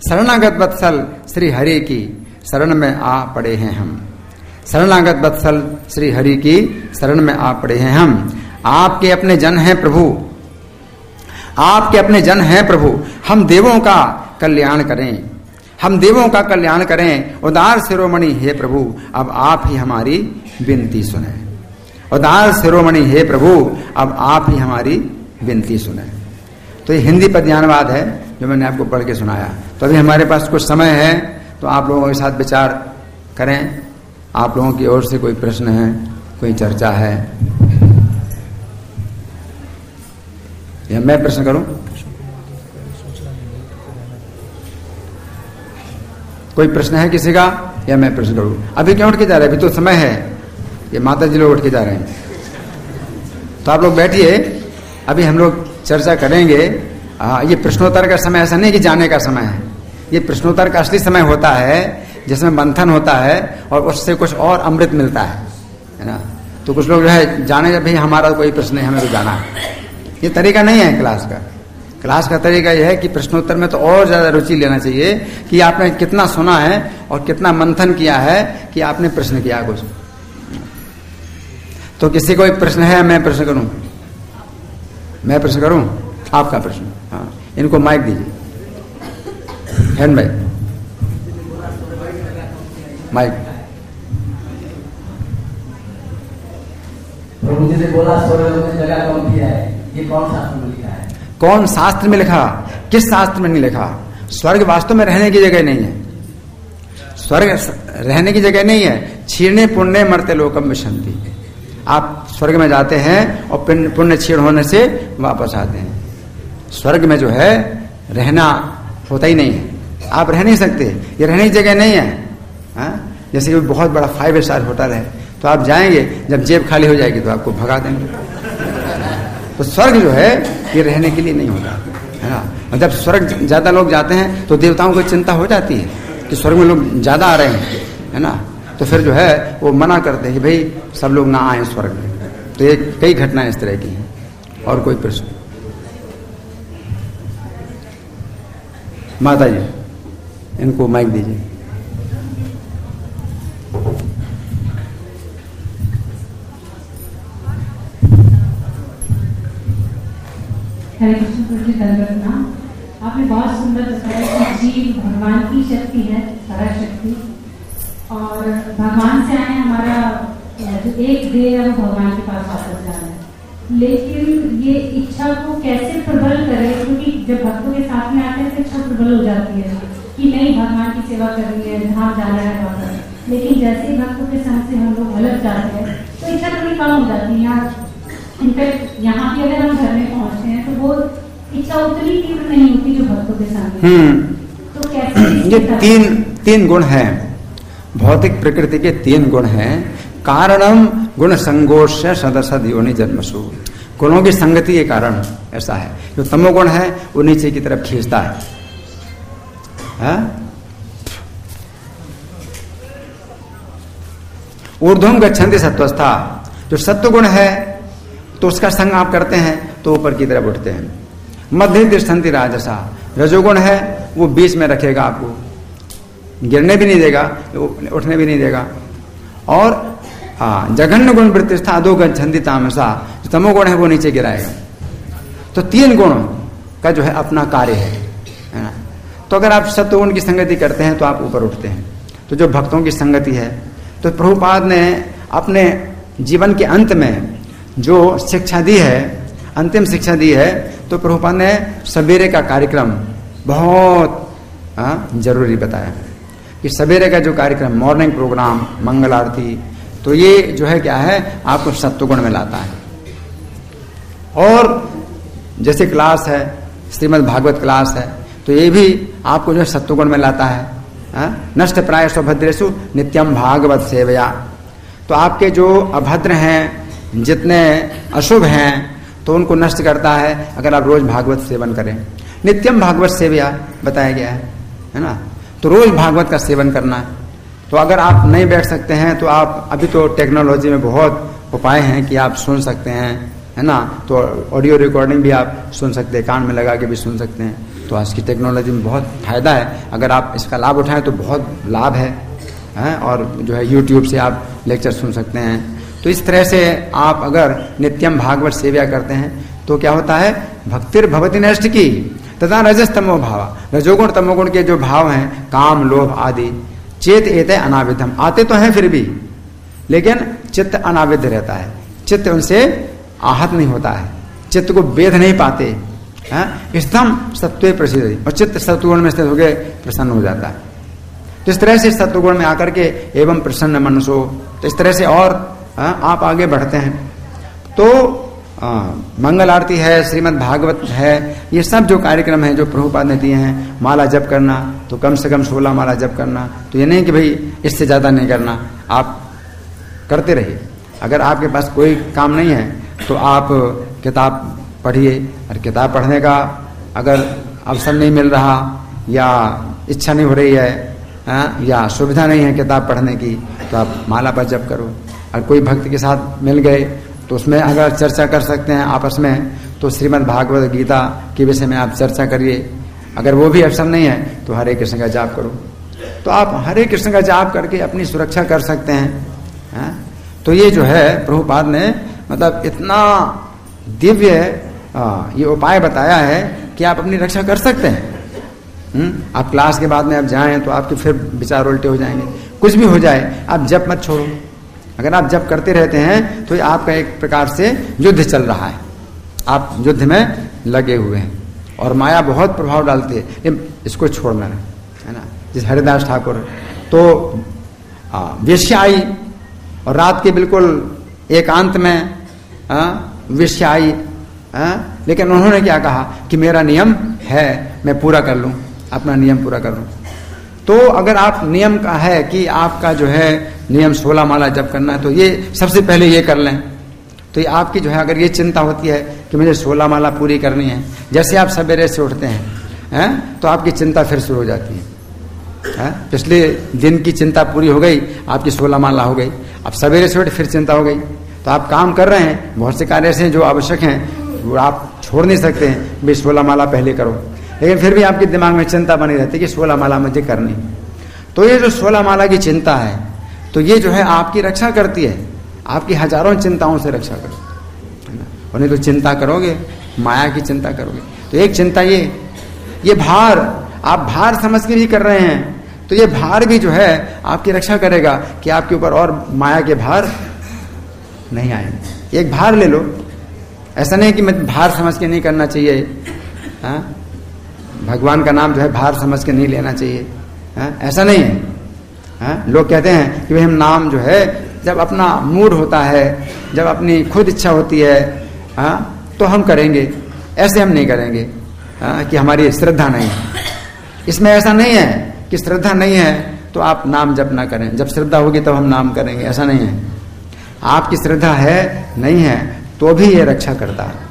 शरणागत वत्सल श्री हरि की शरण में आ पड़े हैं हम। शरणागत वत्सल श्री हरि की शरण में आ पड़े हैं हम। आपके अपने जन हैं प्रभु, आपके अपने जन हैं प्रभु, हम देवों का कल्याण करें, हम देवों का कल्याण करें। उदार शिरोमणि हे प्रभु, अब आप ही हमारी विनती सुने। उदार शिरोमणि हे प्रभु, अब आप ही हमारी विनती सुने। तो ये हिंदी पद्यानुवाद है जो मैंने आपको पढ़ के सुनाया। तो अभी हमारे पास कुछ समय है, तो आप लोगों के साथ विचार करें। आप लोगों की ओर से कोई प्रश्न है, कोई चर्चा है, या मैं प्रश्न करूं? कोई प्रश्न है किसी का, या मैं प्रश्न करूं? अभी क्यों उठ के जा रहे हैं? अभी तो समय है। ये माता जी लोग उठ के जा रहे हैं, तो आप लोग बैठिए, अभी हम लोग चर्चा करेंगे। आ, ये प्रश्नोत्तर का समय ऐसा नहीं कि जाने का समय है। ये प्रश्नोत्तर का असली समय होता है जिसमें मंथन होता है और उससे कुछ और अमृत मिलता है, है ना। तो कुछ लोग जो है जाने भाई हमारा कोई प्रश्न है, हमें तो जाना है, ये तरीका नहीं है क्लास का। क्लास का तरीका यह है कि प्रश्नोत्तर में तो और ज्यादा रुचि लेना चाहिए कि आपने कितना सुना है और कितना मंथन किया है कि आपने प्रश्न किया कुछ। तो किसी को एक प्रश्न है, मैं प्रश्न करूं? मैं प्रश्न करूं? आपका प्रश्न? हाँ, इनको माइक दीजिए। हैंड भाई, माइक। प्रभु जी ने बोला स्वर्ग में जगह कौन किया है, ये कौन शास्त्र में लिखा है? कौन शास्त्र में लिखा? किस शास्त्र में नहीं लिखा? स्वर्ग वास्तव में रहने की जगह नहीं है। स्वर्ग रहने की जगह नहीं है। क्षीणे पुण्य मरते लोकम विशंति। आप स्वर्ग में जाते हैं और पुण्य क्षीण होने से वापस आते हैं। स्वर्ग में जो है रहना होता ही नहीं है, आप रह नहीं सकते। ये रहने की जगह नहीं है। हा? जैसे कोई बहुत बड़ा फाइव स्टार होटल है, तो आप जाएंगे, जब जेब खाली हो जाएगी तो आपको भगा देंगे। तो स्वर्ग जो है ये रहने के लिए नहीं होता, है ना। और जब स्वर्ग ज्यादा लोग जाते हैं तो देवताओं को चिंता हो जाती है कि स्वर्ग में लोग ज्यादा आ रहे हैं, है ना। तो फिर जो है वो मना करते हैं कि भाई सब लोग ना आए स्वर्ग में। तो ये कई घटनाएं इस तरह की हैं। और कोई प्रश्न? माता जी, इनको माइक दीजिए। हरे कृष्ण प्रभु धन्यवाद। आपने बहुत सुंदर बताया कि जीव भगवान की शक्ति है, सारा शक्ति, और भगवान से आए हमारा जो एक देह है वो भगवान के पास वापस जाना है। लेकिन ये इच्छा को कैसे प्रबल करें, क्योंकि जब भक्तों के साथ में आते हैं तो इच्छा प्रबल हो जाती है कि नहीं भगवान की सेवा करनी है, धाम जाना है वापस। लेकिन जैसे ही भक्तों के संग से हम लोग अलग जाते हैं तो इच्छा थोड़ी कम हो जाती है। इनफैक्ट यहाँ भी अगर हम घर में पहुंचते हैं तो वो इच्छा उतनी तीव्र नहीं होती जो भक्तों के सामने। हम्म तो कैसे? ये तीन तीन गुण हैं, भौतिक प्रकृति के तीन गुण हैं। कारणम गुण संगोष सदसद योनि जन्मसु। गुणों की संगति के कारण ऐसा है। जो तमोगुण है वो नीचे की तरफ खींचता है, है? ऊर्ध्वम गच्छन्ति सत्वस्था। जो सत्व गुण है तो उसका संग आप करते हैं तो ऊपर की तरफ उठते हैं। मध्य तिष्ठन्ति राजसा। रजोगुण है वो बीच में रखेगा, आपको गिरने भी नहीं देगा, उठने भी नहीं देगा। और हाँ, जघन्य गुण प्रतिष्ठा अधो गच्छन्ति तामसा। जो तमोगुण है वो नीचे गिराएगा। तो तीन गुणों का जो है अपना कार्य है, है ना। तो अगर आप सत्वगुण की संगति करते हैं तो आप ऊपर उठते हैं। तो जो भक्तों की संगति है, तो प्रभुपाद ने अपने जीवन के अंत में जो शिक्षा दी है, अंतिम शिक्षा दी है, तो प्रभुपाद ने सवेरे का कार्यक्रम बहुत आ, जरूरी बताया कि सवेरे का जो कार्यक्रम, मॉर्निंग प्रोग्राम, मंगल आरती, तो ये जो है क्या है, आपको सत्वगुण में लाता है। और जैसे क्लास है, श्रीमद् भागवत क्लास है, तो ये भी आपको जो है सत्वगुण में लाता है। आ? नष्ट प्राय स्वभद्रेषु नित्यम भागवत सेवया। तो आपके जो अभद्र हैं, जितने अशुभ हैं, तो उनको नष्ट करता है अगर आप रोज भागवत सेवन करें। नित्यम भागवत सेवया बताया गया है, है ना। तो रोज भागवत का सेवन करना है। तो अगर आप नहीं बैठ सकते हैं तो आप, अभी तो टेक्नोलॉजी में बहुत उपाय हैं कि आप सुन सकते हैं, है ना। तो ऑडियो रिकॉर्डिंग भी आप सुन सकते हैं, कान में लगा के भी सुन सकते हैं। तो आज की टेक्नोलॉजी में बहुत फायदा है, अगर आप इसका लाभ उठाएं तो बहुत लाभ है, है? और जो है यूट्यूब से आप लेक्चर सुन सकते हैं। तो इस तरह से आप अगर नित्यम भागवत सेवा करते हैं तो क्या होता है, भक्तिर भवति नष्ट की तथा रजस तमो भाव, रजोगुण तमोगुण के जो भाव हैं काम लोभ आदि, चेत एते अनाविधम, आते तो हैं फिर भी, लेकिन चित्त अनाविध रहता है, चित्त उनसे आहत नहीं होता है, चित्त को वेध नहीं पाते हैं। स्तम सत्वे प्रसिद्ध, और चित्त सत्वगुण में स्थित होकर प्रसन्न हो जाता है। तो इस तरह से सत्वगुण में आकर के एवं प्रसन्न मनसो, तो इस तरह से और आ, आप आगे बढ़ते हैं। तो आ, मंगल आरती है, श्रीमद् भागवत है, ये सब जो कार्यक्रम है जो प्रभुपाद ने दिए हैं, माला जप करना तो कम से कम सोलह माला जप करना, तो ये नहीं कि भाई इससे ज्यादा नहीं करना, आप करते रहिए। अगर आपके पास कोई काम नहीं है तो आप किताब पढ़िए, और किताब पढ़ने का अगर अवसर नहीं मिल रहा या इच्छा नहीं हो रही है, आ, या सुविधा नहीं है किताब पढ़ने की, तो आप माला पर जप करो। और कोई भक्त के साथ मिल गए तो उसमें अगर चर्चा कर सकते हैं आपस में, तो श्रीमद् भागवत गीता के विषय में आप चर्चा करिए। अगर वो भी अवसर नहीं है तो हरे कृष्ण का जाप करो। तो आप हरे कृष्ण का जाप करके अपनी सुरक्षा कर सकते हैं, है? तो ये जो है प्रभुपाद ने मतलब इतना दिव्य ये उपाय बताया है कि आप अपनी रक्षा कर सकते हैं। हुँ? आप क्लास के बाद में आप जाएं तो आपके फिर विचार उल्टे हो जाएंगे, कुछ भी हो जाए आप जप मत छोड़ो। अगर आप जप करते रहते हैं तो ये आपका एक प्रकार से युद्ध चल रहा है, आप युद्ध में लगे हुए हैं, और माया बहुत प्रभाव डालती है, लेकिन इसको छोड़ना है ना। जिस हरिदास ठाकुर तो वेश्या आई, और रात के बिल्कुल एकांत में वेश्या आई, लेकिन उन्होंने क्या कहा कि मेरा नियम है, मैं पूरा कर लूं, अपना नियम पूरा कर लूं। तो अगर आप नियम का है कि आपका जो है नियम सोलह माला जप करना है, तो ये सबसे पहले ये कर लें। तो ये आपकी जो है अगर ये चिंता होती है कि मुझे सोलह माला पूरी करनी है, जैसे आप सवेरे से उठते हैं, हैं तो आपकी चिंता फिर शुरू हो जाती है, है? पिछले दिन की चिंता पूरी हो गई, आपकी सोलह माला हो गई, अब सवेरे से उठ फिर चिंता हो गई। तो आप काम कर रहे हैं, बहुत से कार्य ऐसे हैं जो आवश्यक हैं, वो आप छोड़ नहीं सकते हैं, भाई सोलह माला पहले करो, लेकिन फिर भी आपके दिमाग में चिंता बनी रहती है कि सोलह माला मुझे करनी। तो ये जो सोलह माला की चिंता है, तो ये जो है आपकी रक्षा करती है, आपकी हजारों चिंताओं से रक्षा करती है। उन्हें तो चिंता करोगे, माया की चिंता करोगे, तो एक चिंता ये ये भार, आप भार समझ के भी कर रहे हैं, तो ये भार भी जो है आपकी रक्षा करेगा कि आपके ऊपर और माया के भार नहीं आएंगे। एक भार ले लो, ऐसा नहीं कि मैं भार समझ के नहीं करना चाहिए, हा? भगवान का नाम जो है भार समझ के नहीं लेना चाहिए, हा? ऐसा नहीं है, हा? लोग कहते हैं कि भाई हम नाम जो है जब अपना मूड होता है, जब अपनी खुद इच्छा होती है, हा? तो हम करेंगे, ऐसे हम नहीं करेंगे, हा? कि हमारी श्रद्धा नहीं है। इसमें ऐसा नहीं है कि श्रद्धा नहीं है तो आप नाम जप ना करें, जब श्रद्धा होगी तब हम नाम करेंगे, ऐसा नहीं है। आपकी श्रद्धा है नहीं है तो भी ये रक्षा करता है।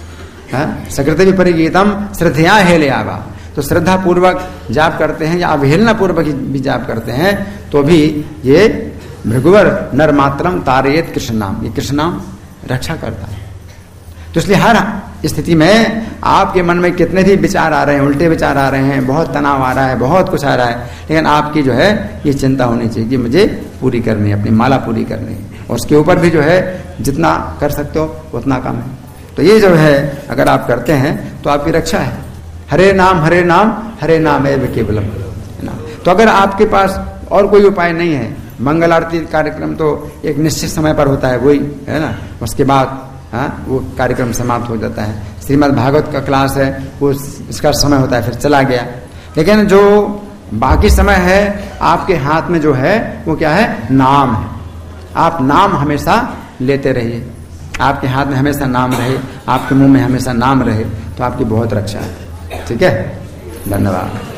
सकृत विपरीतम श्रद्धया हेलयावा, तो श्रद्धा पूर्वक जाप करते हैं या अवहेलना पूर्वक भी जाप करते हैं तो भी ये भृगुवर नर मात्रम तारयेत कृष्ण नाम, ये कृष्ण नाम रक्षा करता है। तो इसलिए हर स्थिति में आपके मन में कितने भी विचार आ रहे हैं, उल्टे विचार आ रहे हैं, बहुत तनाव आ रहा है, बहुत कुछ आ रहा है, लेकिन आपकी जो है ये चिंता होनी चाहिए कि मुझे पूरी करनी है, अपनी माला पूरी करनी है, और उसके ऊपर भी जो है जितना कर सकते हो उतना कम है। तो ये जो है अगर आप करते हैं तो आपकी रक्षा है। हरे नाम हरे नाम हरे नाम एव केवलम, है ना। तो अगर आपके पास और कोई उपाय नहीं है, मंगल आरती कार्यक्रम तो एक निश्चित समय पर होता है, वही है ना, उसके बाद हाँ वो कार्यक्रम समाप्त हो जाता है। श्रीमद् भागवत का क्लास है, वो इसका समय होता है, फिर चला गया। लेकिन जो बाकी समय है आपके हाथ में जो है वो क्या है, नाम है। आप नाम हमेशा लेते रहिए, आपके हाथ में हमेशा नाम रहे, आपके मुंह में हमेशा नाम रहे, तो आपकी बहुत रक्षा है। ठीक है, धन्यवाद।